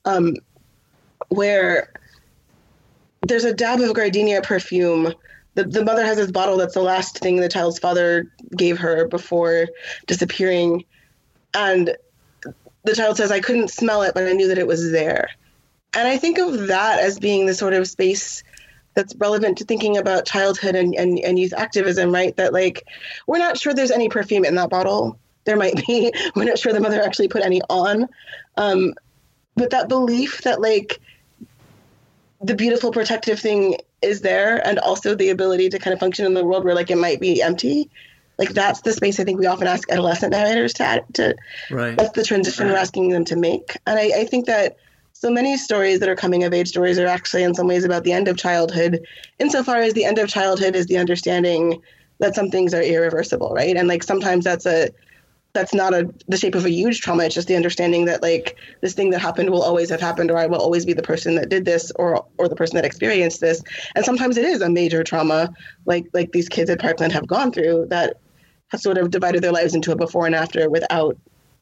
where there's a dab of gardenia perfume. The mother has this bottle that's the last thing the child's father gave her before disappearing. And the child says, I couldn't smell it, but I knew that it was there. And I think of that as being the sort of space that's relevant to thinking about childhood and youth activism, right? That, like, we're not sure there's any perfume in that bottle. There might be. We're not sure the mother actually put any on. But that belief that, like, the beautiful protective thing is there, and also the ability to kind of function in the world where, like, it might be empty. Like, that's the space I think we often ask adolescent narrators to right. That's the transition we're asking them to make. And I think that so many stories that are coming of age stories are actually in some ways about the end of childhood, insofar as the end of childhood is the understanding that some things are irreversible, right? And like sometimes that's a that's not the shape of a huge trauma. It's just the understanding that like this thing that happened will always have happened, or I will always be the person that did this, or the person that experienced this. And sometimes it is a major trauma, like these kids at Parkland have gone through, that has sort of divided their lives into a before and after without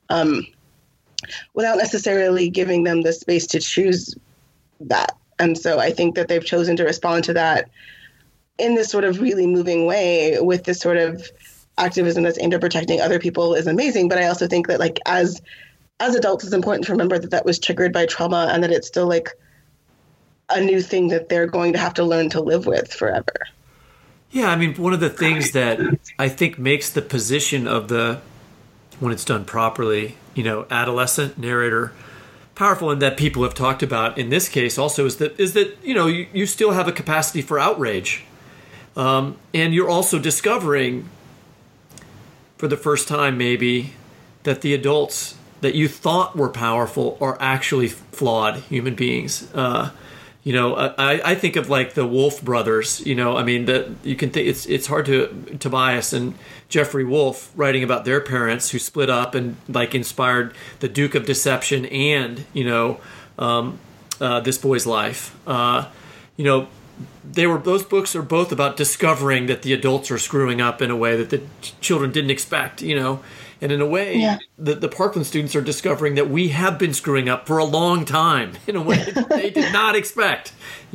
necessarily giving them the space to choose that. And so I think that they've chosen to respond to that in this sort of really moving way with this sort of activism that's aimed at protecting other people is amazing. But I also think that like as adults, it's important to remember that was triggered by trauma, and that it's still like a new thing that they're going to have to learn to live with forever. Yeah, I mean, one of the things that I think makes the position of when it's done properly, adolescent narrator powerful, and that people have talked about in this case also is that you still have a capacity for outrage, and you're also discovering for the first time maybe that the adults that you thought were powerful are actually flawed human beings. I think of like the Wolf brothers. I mean, that you can think it's hard Tobias and Jeffrey Wolf writing about their parents who split up and like inspired the Duke of Deception and This Boy's Life. Those books are both about discovering that the adults are screwing up in a way that the children didn't expect. And in a way, the Parkland students are discovering that we have been screwing up for a long time in a way that they did not expect,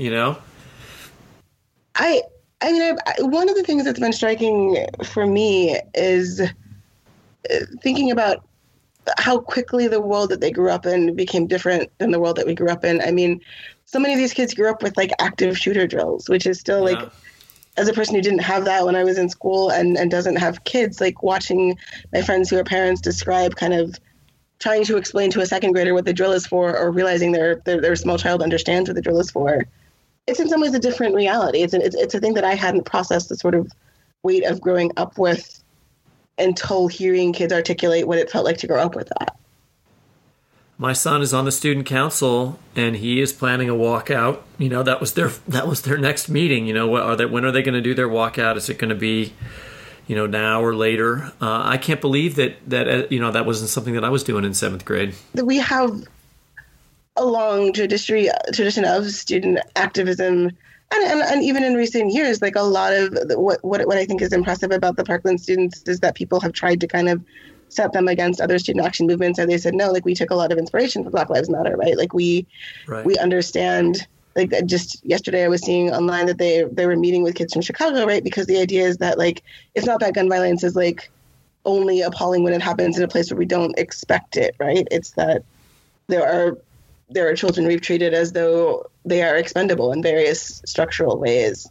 I mean, one of the things that's been striking for me is thinking about how quickly the world that they grew up in became different than the world that we grew up in. I mean, so many of these kids grew up with like active shooter drills, which is still like, as a person who didn't have that when I was in school and doesn't have kids, like watching my friends who are parents describe kind of trying to explain to a second grader what the drill is for, or realizing their small child understands what the drill is for. It's in some ways a different reality. It's a thing that I hadn't processed the sort of weight of growing up with until hearing kids articulate what it felt like to grow up with that. My son is on the student council, and he is planning a walkout. That was their next meeting. When are they going to do their walkout? Is it going to be, now or later? I can't believe that wasn't something that I was doing in 7th grade. We have a long tradition of student activism, and even in recent years, like a lot of what I think is impressive about the Parkland students is that people have tried to kind of set them against other student action movements, and they said no. Like we took a lot of inspiration from Black Lives Matter, right? Like we understand. Like just yesterday, I was seeing online that they were meeting with kids from Chicago, right? Because the idea is that like it's not that gun violence is like only appalling when it happens in a place where we don't expect it, right? It's that there are children we've treated as though they are expendable in various structural ways,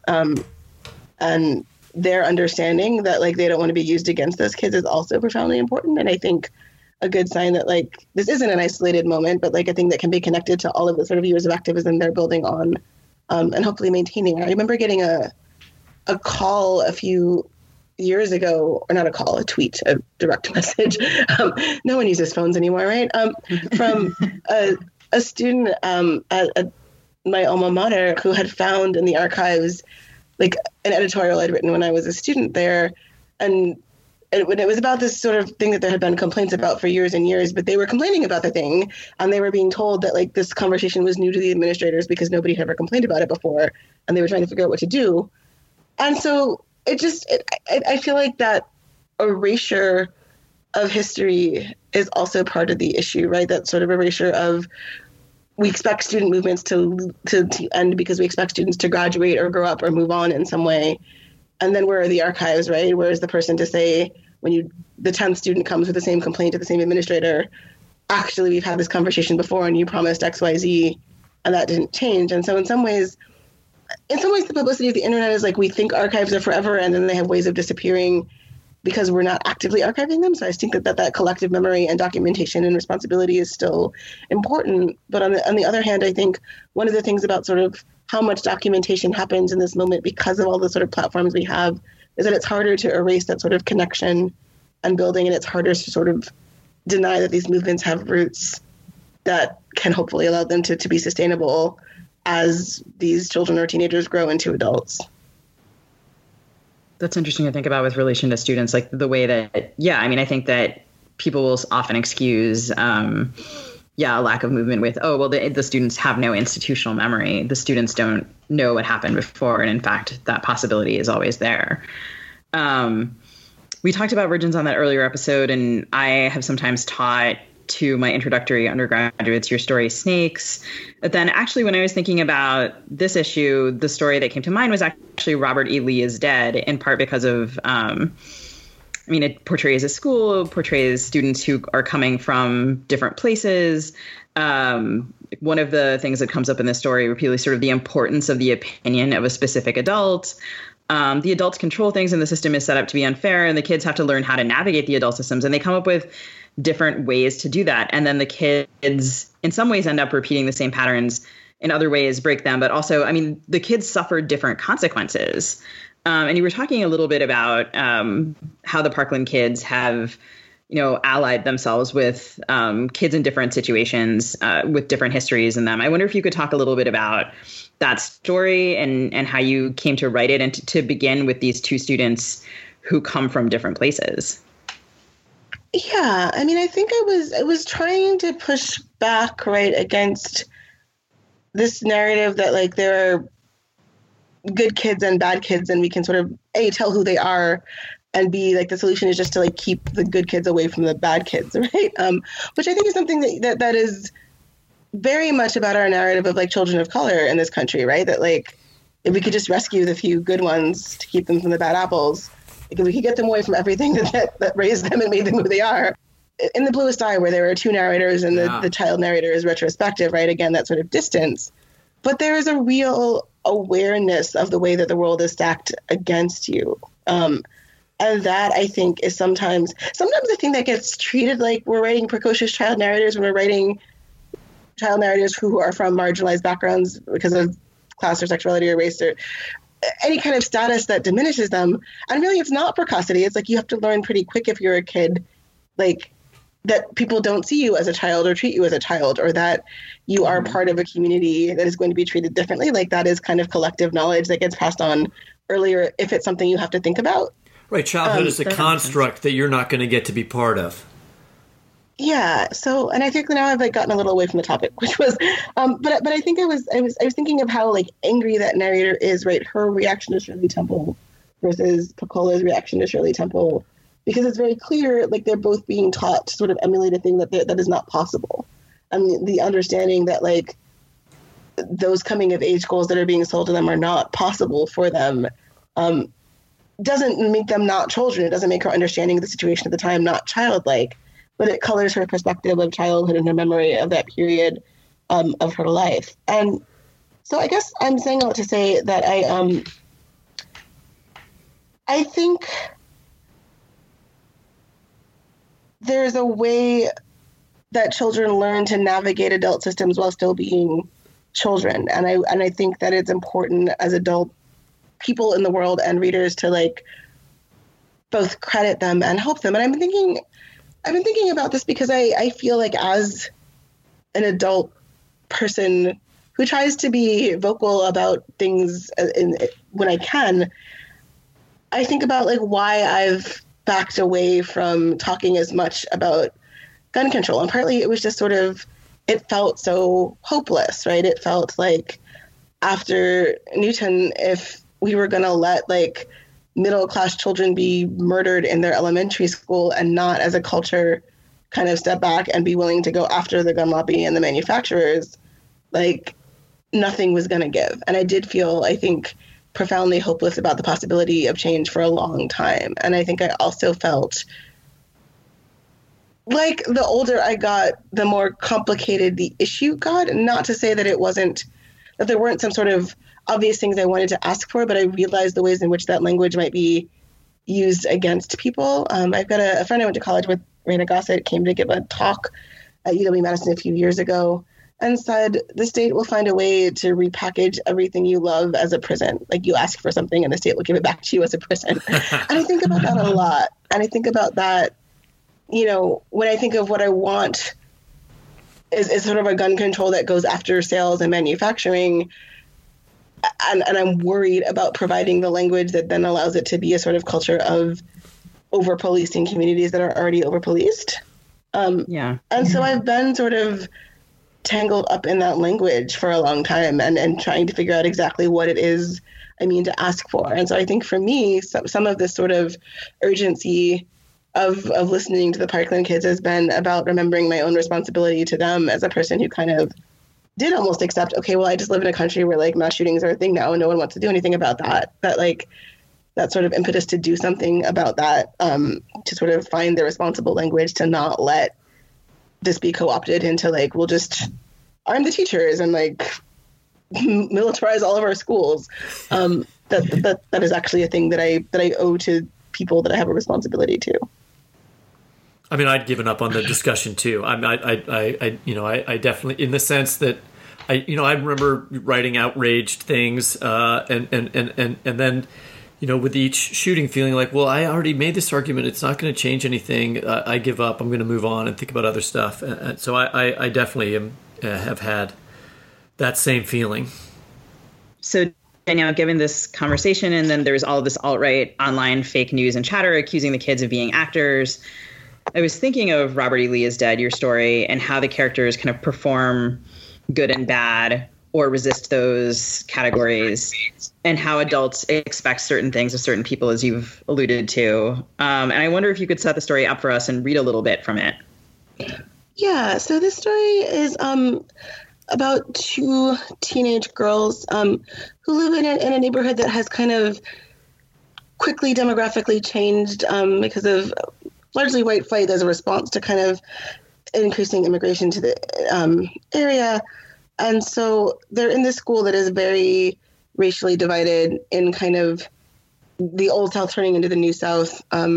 and their understanding that like they don't want to be used against those kids is also profoundly important. And I think a good sign that like this isn't an isolated moment, but like a thing that can be connected to all of the sort of years of activism they're building on, and hopefully maintaining. I remember getting a call a few years ago, or not a call, a tweet, a direct message. No one uses phones anymore, right? From a student at my alma mater who had found in the archives like an editorial I'd written when I was a student there. And it was about this sort of thing that there had been complaints about for years and years, but they were complaining about the thing, and they were being told that like this conversation was new to the administrators because nobody had ever complained about it before, and they were trying to figure out what to do. And so I feel like that erasure of history is also part of the issue, right? That sort of erasure of, we expect student movements to end because we expect students to graduate or grow up or move on in some way. And then where are the archives, right? Where is the person to say, when the 10th student comes with the same complaint to the same administrator, actually, we've had this conversation before and you promised X, Y, Z, and that didn't change. And so in some ways, the publicity of the internet is like, we think archives are forever, and then they have ways of disappearing because we're not actively archiving them. So I think that collective memory and documentation and responsibility is still important. But on the other hand, I think one of the things about sort of how much documentation happens in this moment because of all the sort of platforms we have is that it's harder to erase that sort of connection and building, and it's harder to sort of deny that these movements have roots that can hopefully allow them to be sustainable as these children or teenagers grow into adults. That's interesting to think about with relation to students, like the way that, I think that people will often excuse, a lack of movement with, the students have no institutional memory. The students don't know what happened before. And in fact, that possibility is always there. We talked about virgins on that earlier episode, and I have sometimes taught to my introductory undergraduates your story, Snakes. But then actually, when I was thinking about this issue, the story that came to mind was actually Robert E. Lee is Dead, in part because of, it portrays a school, portrays students who are coming from different places. One of the things that comes up in this story repeatedly, sort of the importance of the opinion of a specific adult. The adults control things and the system is set up to be unfair, and the kids have to learn how to navigate the adult systems, and they come up with different ways to do that. And then the kids in some ways end up repeating the same patterns, in other ways break them. But also, the kids suffer different consequences. And you were talking a little bit about how the Parkland kids have, allied themselves with kids in different situations with different histories in them. I wonder if you could talk a little bit about that story and how you came to write it, and to begin with these two students who come from different places. Yeah, I think I was trying to push back, right, against this narrative that, like, there are good kids and bad kids, and we can sort of, A, tell who they are, and B, like, the solution is just to, like, keep the good kids away from the bad kids, right? Which I think is something that is very much about our narrative of, like, children of color in this country, right? That, like, if we could just rescue the few good ones to keep them from the bad apples, like, if we could get them away from everything that raised them and made them who they are. In The Bluest Eye, where there are two narrators and the child narrator is retrospective, right? Again, that sort of distance. But there is a real awareness of the way that the world is stacked against you. And that, I think, is sometimes I think that gets treated like we're writing precocious child narrators when we're writing child narrators who are from marginalized backgrounds because of class or sexuality or race or any kind of status that diminishes them. And really, it's not precocity. It's like you have to learn pretty quick if you're a kid, like, that people don't see you as a child or treat you as a child, or that you are part of a community that is going to be treated differently. Like, that is kind of collective knowledge that gets passed on earlier if it's something you have to think about. Right. Childhood is a construct that you're not going to get to be part of. Yeah. So, and I think now I've, like, gotten a little away from the topic, which was, but I think I was thinking of how, like, angry that narrator is, right? Her reaction to Shirley Temple versus Pacola's reaction to Shirley Temple, because it's very clear, like, they're both being taught to sort of emulate a thing that is not possible. And the understanding that, like, those coming of age goals that are being sold to them are not possible for them, doesn't make them not children. It doesn't make her understanding of the situation at the time not childlike, but it colors her perspective of childhood and her memory of that period of her life. And so I guess I'm saying all to say that I think there's a way that children learn to navigate adult systems while still being children. And I think that it's important as adult people in the world and readers to, like, both credit them and help them. And I've been thinking about this because I feel like, as an adult person who tries to be vocal about things when I can, I think about, like, why I've backed away from talking as much about gun control. And partly it was just sort of, it felt so hopeless, right? It felt like after Newton, if we were going to let, like, middle-class children be murdered in their elementary school and not as a culture kind of step back and be willing to go after the gun lobby and the manufacturers, like, nothing was going to give. And I did feel, I think, profoundly hopeless about the possibility of change for a long time. And I think I also felt like the older I got, the more complicated the issue got. And not to say that that there weren't some sort of obvious things I wanted to ask for, but I realized the ways in which that language might be used against people. I've got a friend I went to college with, Raina Gossett, came to give a talk at UW-Madison a few years ago and said, the state will find a way to repackage everything you love as a prison. Like, you ask for something and the state will give it back to you as a prison. And I think about that a lot. And I think about that, when I think of what I want is sort of a gun control that goes after sales and manufacturing. And I'm worried about providing the language that then allows it to be a sort of culture of over-policing communities that are already over-policed. And so I've been sort of tangled up in that language for a long time and trying to figure out exactly what it is I mean to ask for. And so I think for me, some of this sort of urgency of listening to the Parkland kids has been about remembering my own responsibility to them as a person who kind of did almost accept, okay, well, I just live in a country where like mass shootings are a thing now and no one wants to do anything about that. But like that sort of impetus to do something about that, to sort of find the responsible language to not let this be co-opted into like, we'll just arm the teachers and like militarize all of our schools. That is actually a thing that I owe to people that I have a responsibility to. I mean, I'd given up on the discussion too. I definitely, in the sense that I remember writing outraged things, and then, with each shooting feeling like, well, I already made this argument. It's not going to change anything. I give up. I'm going to move on and think about other stuff. And so I definitely have had that same feeling. So, Danielle, given this conversation, and then there's all of this alt-right online fake news and chatter accusing the kids of being actors, I was thinking of Robert E. Lee is Dead, your story, and how the characters kind of perform good and bad or resist those categories, and how adults expect certain things of certain people, as you've alluded to. And I wonder if you could set the story up for us and read a little bit from it. Yeah, so this story is about two teenage girls who live in a neighborhood that has kind of quickly demographically changed because of largely white flight as a response to kind of increasing immigration to the area. And so they're in this school that is very racially divided in kind of the old South turning into the new South.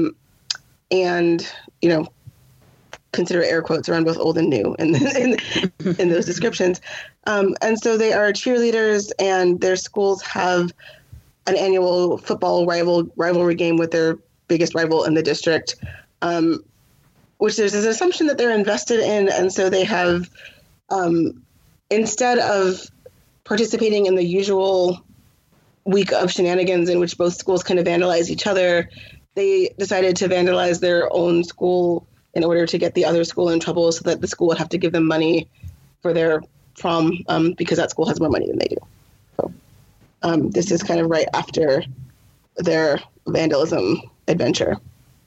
And, consider air quotes around both old and new in those descriptions. And so they are cheerleaders, and their schools have an annual football rivalry game with their biggest rival in the district, which there's an assumption that they're invested in. And so they have, instead of participating in the usual week of shenanigans in which both schools kind of vandalize each other, they decided to vandalize their own school in order to get the other school in trouble, so that the school would have to give them money for their prom, because that school has more money than they do. So this is kind of right after their vandalism adventure.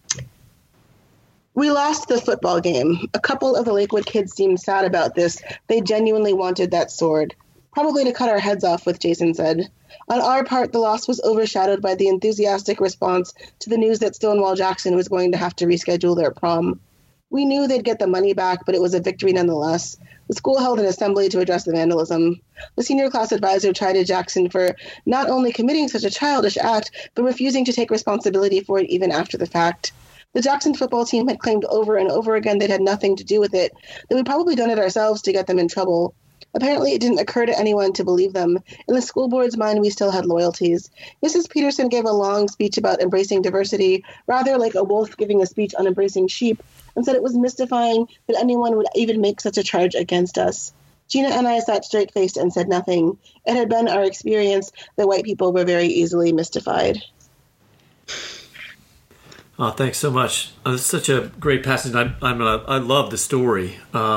We lost the football game. A couple of the Lakewood kids seemed sad about this. They genuinely wanted that sword. Probably to cut our heads off with, Jason said. On our part, the loss was overshadowed by the enthusiastic response to the news that Stonewall Jackson was going to have to reschedule their prom. We knew they'd get the money back, but it was a victory nonetheless. The school held an assembly to address the vandalism. The senior class advisor chided Jackson for not only committing such a childish act, but refusing to take responsibility for it even after the fact. The Jackson football team had claimed over and over again they'd had nothing to do with it, that we'd probably done it ourselves to get them in trouble. Apparently, it didn't occur to anyone to believe them. In the school board's mind, we still had loyalties. Mrs. Peterson gave a long speech about embracing diversity, rather like a wolf giving a speech on embracing sheep, and said it was mystifying that anyone would even make such a charge against us. Gina and I sat straight-faced and said nothing. It had been our experience that white people were very easily mystified. Oh, thanks so much. It's such a great passage. I love the story.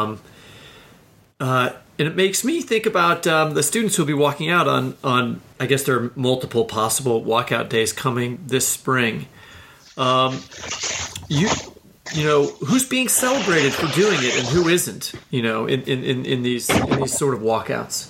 And it makes me think about the students who'll be walking out on I guess there are multiple possible walkout days coming this spring. Who's being celebrated for doing it and who isn't, in these sort of walkouts?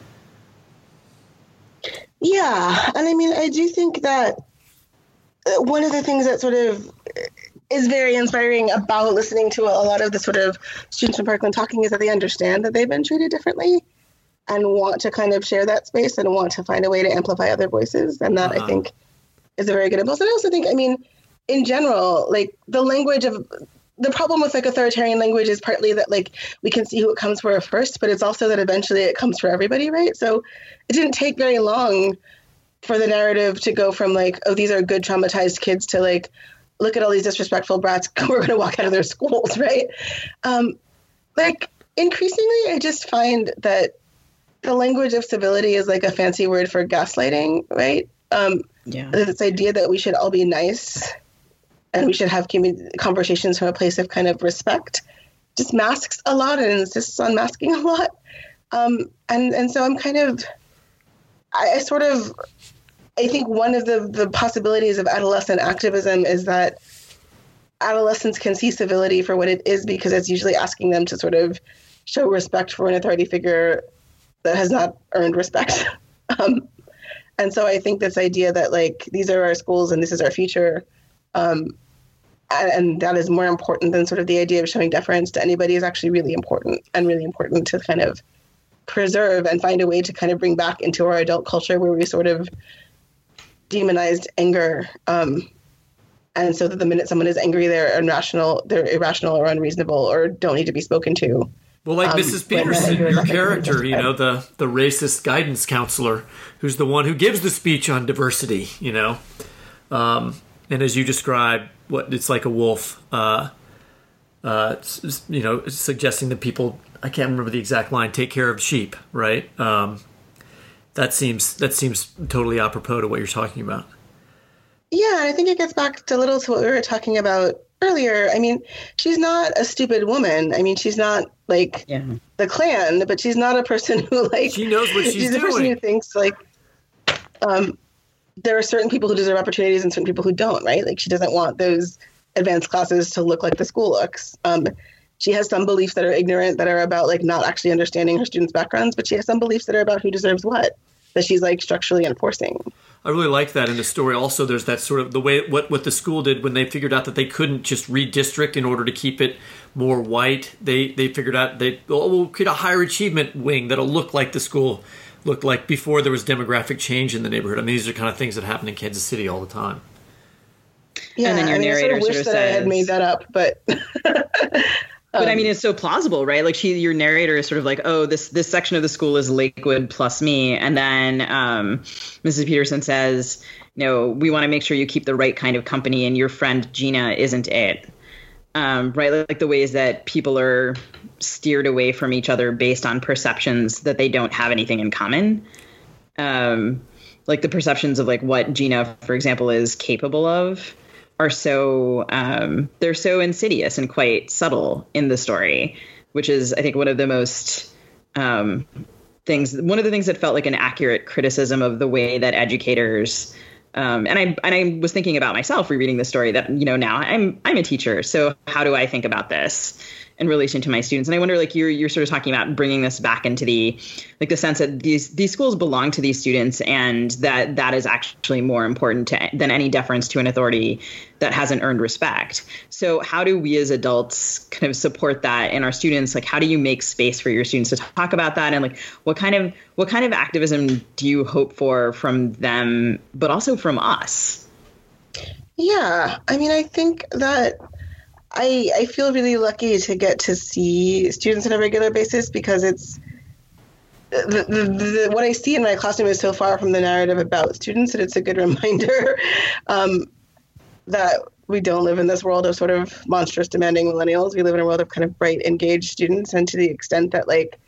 Yeah. And I mean, I do think that one of the things that sort of is very inspiring about listening to a lot of the sort of students from Parkland talking is that they understand that they've been treated differently and want to kind of share that space and want to find a way to amplify other voices. And that I think is a very good impulse. And I also think, I mean, in general, like the language of the problem with like authoritarian language is partly that like we can see who it comes for first, but it's also that eventually it comes for everybody, right? So it didn't take very long for the narrative to go from like, oh, these are good traumatized kids to like, look at all these disrespectful brats who are going to walk out of their schools, right? Like increasingly, I just find that the language of civility is like a fancy word for gaslighting, right? This idea that we should all be nice and we should have conversations from a place of kind of respect just masks a lot and insists on masking a lot. And so I'm kind of, I think one of the possibilities of adolescent activism is that adolescents can see civility for what it is, because it's usually asking them to sort of show respect for an authority figure that has not earned respect. And so I think this idea that like, these are our schools and this is our future, and that is more important than sort of the idea of showing deference to anybody, is actually really important, and really important to kind of preserve and find a way to kind of bring back into our adult culture, where we sort of demonized anger. And so that the minute someone is angry, they're irrational or unreasonable or don't need to be spoken to. Well, like Mrs. Peterson, your character, you know, the racist guidance counselor who's the one who gives the speech on diversity, you know. And as you described, what it's like a wolf, you know, suggesting that people, I can't remember the exact line, take care of sheep, right? That seems totally apropos to what you're talking about. Yeah, I think it gets back to what we were talking about earlier. I mean, she's not a stupid woman. I mean, she's not like the Klan, but she's not a person who like, she knows what she's doing. She's a person who thinks like, there are certain people who deserve opportunities and certain people who don't, right? Like, she doesn't want those advanced classes to look like the school looks. She has some beliefs that are ignorant, that are about like not actually understanding her students' backgrounds, but she has some beliefs that are about who deserves what, that she's like structurally enforcing. I really like that in the story. Also, there's that sort of the way what the school did when they figured out that they couldn't just redistrict in order to keep it more white. They figured out we'll create a higher achievement wing that'll look like the school looked like before there was demographic change in the neighborhood. I mean, these are kind of things that happen in Kansas City all the time. Yeah, and then your narrator I sort of wish that I had made that up, but. But I mean, it's so plausible, right? Like your narrator is sort of like, oh, this section of the school is Lakewood plus me. And then Mrs. Peterson says, you know, we want to make sure you keep the right kind of company and your friend Gina isn't it. Right? Like the ways that people are steered away from each other based on perceptions that they don't have anything in common. Like the perceptions of like what Gina, for example, is capable of are so they're so insidious and quite subtle in the story, which is, I think, one of the most one of the things that felt like an accurate criticism of the way that educators and I was thinking about myself rereading the story that, you know, now I'm a teacher. So how do I think about this in relation to my students? And I wonder, like you're sort of talking about bringing this back into the sense that these schools belong to these students, and that is actually more important than any deference to an authority that hasn't earned respect. So how do we as adults kind of support that in our students? Like, how do you make space for your students to talk about that? And like, what kind of activism do you hope for from them, but also from us? Yeah, I mean, I think that I feel really lucky to get to see students on a regular basis, because it's what I see in my classroom is so far from the narrative about students that it's a good reminder that we don't live in this world of sort of monstrous, demanding millennials. We live in a world of kind of bright, engaged students. And to the extent that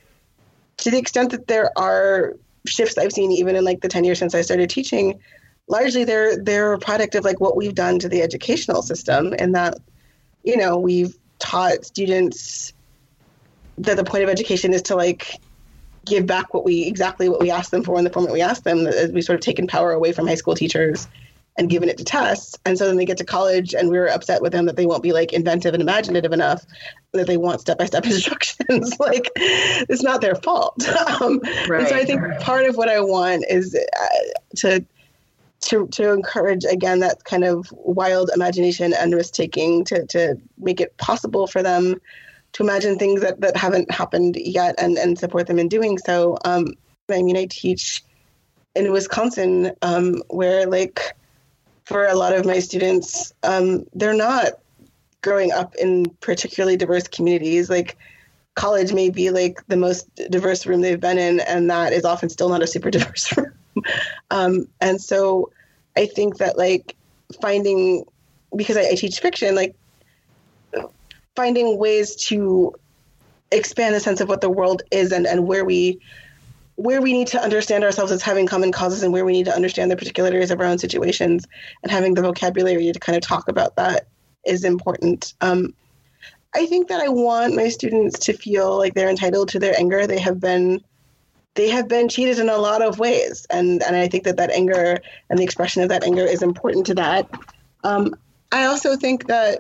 there are shifts I've seen even in like the 10 years since I started teaching, largely they're a product of like what we've done to the educational system, and that, you know, we've taught students that the point of education is to like give back exactly what we asked them for in the format we asked them. We sort of taken power away from high school teachers and given it to tests. And so then they get to college and we're upset with them that they won't be like inventive and imaginative enough, that they want step-by-step instructions. Like, it's not their fault. Right. And so I think part of what I want is to encourage, again, that kind of wild imagination and risk-taking to make it possible for them to imagine things that haven't happened yet and support them in doing so. I mean, I teach in Wisconsin where, like, for a lot of my students, they're not growing up in particularly diverse communities. Like, college may be, like, the most diverse room they've been in, and that is often still not a super diverse room. And so I think that, like, because I teach fiction, like, finding ways to expand the sense of what the world is and where we need to understand ourselves as having common causes, and where we need to understand the particularities of our own situations, and having the vocabulary to kind of talk about that is important. I think that I want my students to feel like they're entitled to their anger. They have been cheated in a lot of ways. And I think that anger and the expression of that anger is important to that. I also think that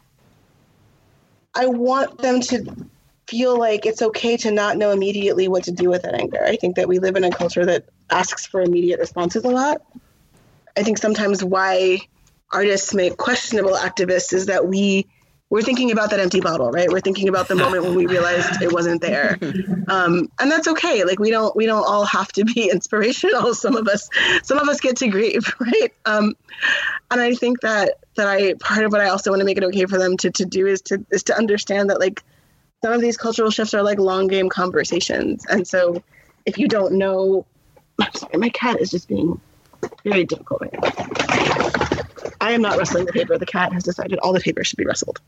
I want them to feel like it's okay to not know immediately what to do with that anger. I think that we live in a culture that asks for immediate responses a lot. I think sometimes why artists make questionable activists is that we're thinking about that empty bottle, right? We're thinking about the moment when we realized it wasn't there. And that's okay. Like we don't all have to be inspirational. Some of us get to grieve, right? And I think that part of what I also want to make it okay for them to do is to understand that like some of these cultural shifts are like long game conversations. And so if you don't know, I'm sorry, my cat is just being very difficult right now. I am not rustling the paper. The cat has decided all the paper should be rustled.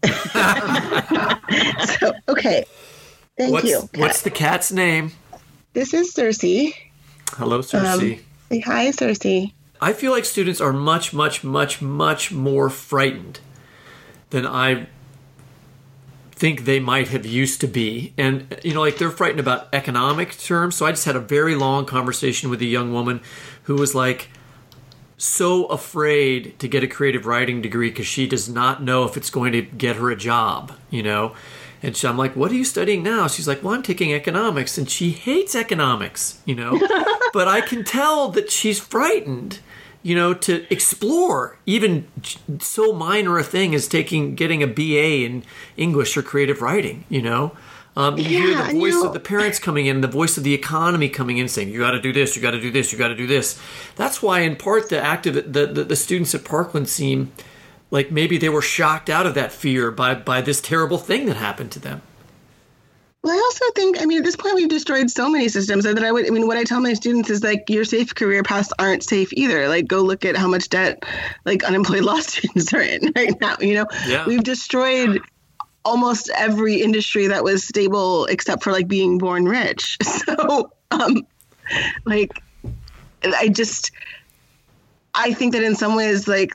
So, okay. Thank you. Cat. What's the cat's name? This is Cersei. Hello, Cersei. Say hi, Cersei. I feel like students are much, much, much, much more frightened than I think they might have used to be. And, like they're frightened about economic terms. So I just had a very long conversation with a young woman who was like, so afraid to get a creative writing degree because she does not know if it's going to get her a job, And so I'm like, what are you studying now? She's like, well, I'm taking economics. And she hates economics, But I can tell that she's frightened, to explore even so minor a thing as getting a BA in English or creative writing, You hear the voice of the parents coming in, the voice of the economy coming in saying, you got to do this, you got to do this, you got to do this. That's why, in part, the students at Parkland seem like maybe they were shocked out of that fear by this terrible thing that happened to them. Well, I also think, at this point, we've destroyed so many systems that what I tell my students is like, your safe career paths aren't safe either. Like, go look at how much debt, like, unemployed law students are in right now, Yeah. We've destroyed almost every industry that was stable except for like being born rich. So, I think that in some ways, like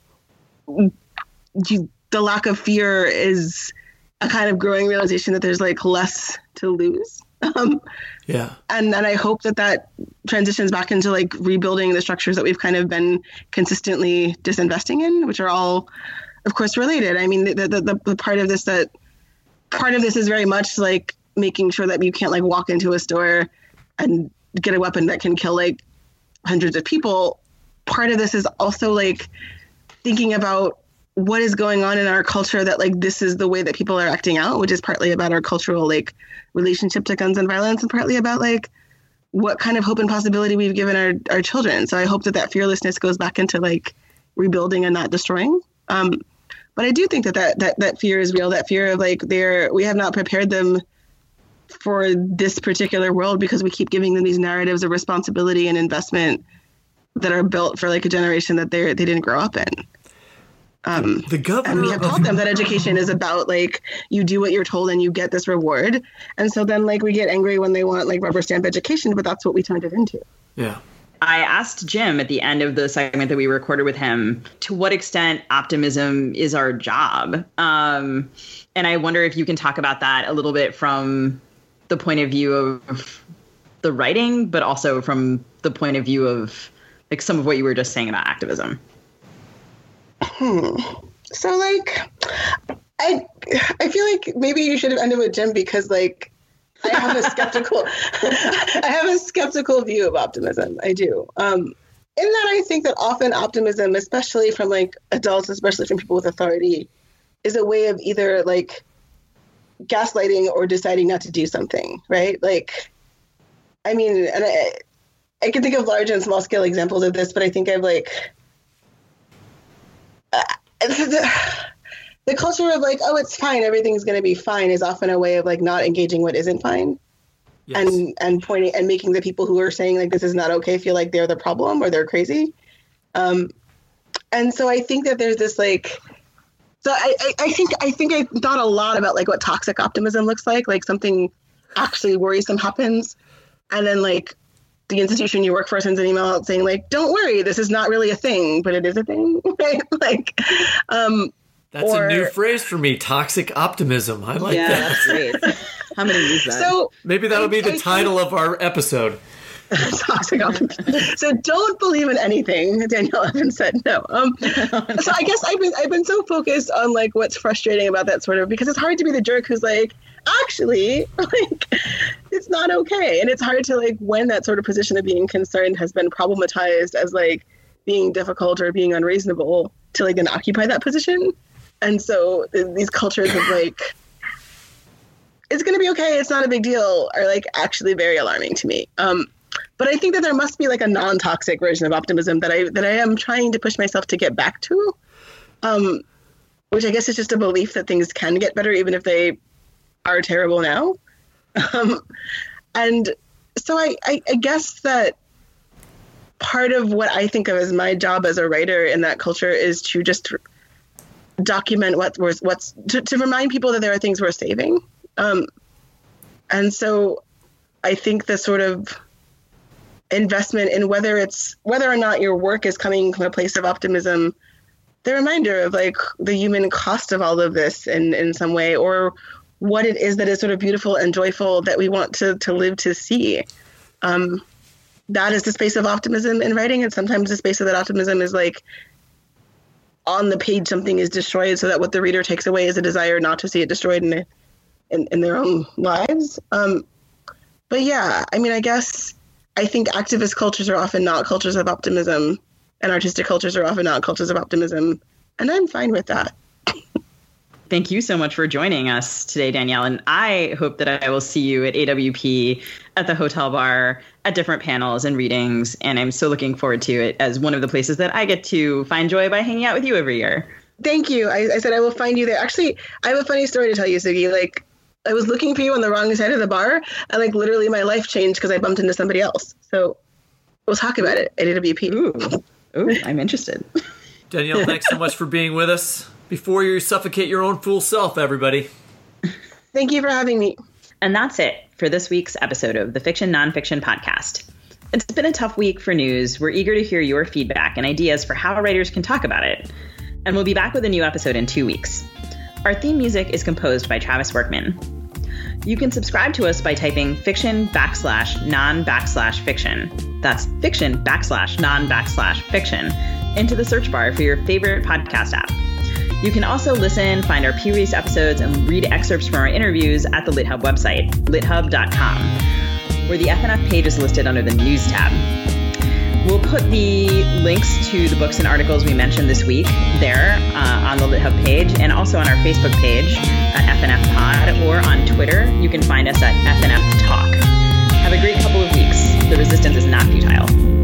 the lack of fear is a kind of growing realization that there's like less to lose. Yeah. And I hope that transitions back into like rebuilding the structures that we've kind of been consistently disinvesting in, which are all, of course, related. I mean, the part of this is very much like making sure that you can't like walk into a store and get a weapon that can kill like hundreds of people. Part of this is also like thinking about what is going on in our culture that like this is the way that people are acting out, which is partly about our cultural like relationship to guns and violence and partly about like what kind of hope and possibility we've given our children. So I hope that fearlessness goes back into like rebuilding and not destroying. But I do think that fear is real, that fear of like we have not prepared them for this particular world because we keep giving them these narratives of responsibility and investment that are built for like a generation that they didn't grow up in. The governor and we have taught them that education is about like you do what you're told and you get this reward. And so then like we get angry when they want like rubber stamp education, but that's what we turned it into. Yeah. I asked Jim at the end of the segment that we recorded with him, to what extent optimism is our job. And I wonder if you can talk about that a little bit from the point of view of the writing, but also from the point of view of like some of what you were just saying about activism. So like, I feel like maybe you should have ended with Jim because like, I have a skeptical view of optimism. I do. In that I think that often optimism, especially from like adults, especially from people with authority, is a way of either like gaslighting or deciding not to do something, right? Like, I mean, and I can think of large and small scale examples of this, but I think I've like the culture of like, oh, it's fine, everything's going to be fine is often a way of like not engaging what isn't fine. Yes. And pointing and making the people who are saying like this is not okay feel like they're the problem or they're crazy. And so I think that there's this like, so I think I thought a lot about like what toxic optimism looks like something actually worrisome happens. And then like the institution you work for sends an email out saying like, don't worry, this is not really a thing, but it is a thing, right? Like, That's a new phrase for me, toxic optimism. I like that. Yeah, that's great. I'm going to use that. So maybe that'll be the title of our episode. Toxic optimism. So don't believe in anything Danielle Evans said. No. So I guess I've been so focused on like what's frustrating about that sort of, because it's hard to be the jerk who's like, actually, like, it's not okay. And it's hard to like, when that sort of position of being concerned has been problematized as like being difficult or being unreasonable, to like then occupy that position. And so these cultures of like, it's going to be okay, it's not a big deal, are like actually very alarming to me. But I think that there must be like a non-toxic version of optimism that I am trying to push myself to get back to, which I guess is just a belief that things can get better even if they are terrible now. And so I guess that part of what I think of as my job as a writer in that culture is to just document what's to remind people that there are things worth saving. And so I think the sort of investment in whether or not your work is coming from a place of optimism, the reminder of like the human cost of all of this in some way, or what it is that is sort of beautiful and joyful that we want to live to see. That is the space of optimism in writing. And sometimes the space of that optimism is like on the page, something is destroyed so that what the reader takes away is a desire not to see it destroyed in their own lives. But yeah, I mean, I think activist cultures are often not cultures of optimism, and artistic cultures are often not cultures of optimism. And I'm fine with that. Thank you so much for joining us today, Danielle. And I hope that I will see you at AWP, at the Hotel Bar, at different panels and readings. And I'm so looking forward to it as one of the places that I get to find joy by hanging out with you every year. Thank you. I said I will find you there. Actually, I have a funny story to tell you, Sugi. Like, I was looking for you on the wrong side of the bar, and like literally my life changed because I bumped into somebody else. So we'll talk about it at AWP. Ooh, I'm interested. Danielle, thanks so much for being with us. Before you suffocate your own fool self, everybody. Thank you for having me. And that's it for this week's episode of the Fiction Nonfiction Podcast. It's been a tough week for news. We're eager to hear your feedback and ideas for how writers can talk about it. And we'll be back with a new episode in 2 weeks. Our theme music is composed by Travis Workman. You can subscribe to us by typing fiction_non_fiction. That's fiction_non_fiction into the search bar for your favorite podcast app. You can also listen, find our previous episodes, and read excerpts from our interviews at the LitHub website, lithub.com, where the FNF page is listed under the News tab. We'll put the links to the books and articles we mentioned this week there on the LitHub page, and also on our Facebook page at FNF Pod, or on Twitter. You can find us at FNF Talk. Have a great couple of weeks. The resistance is not futile.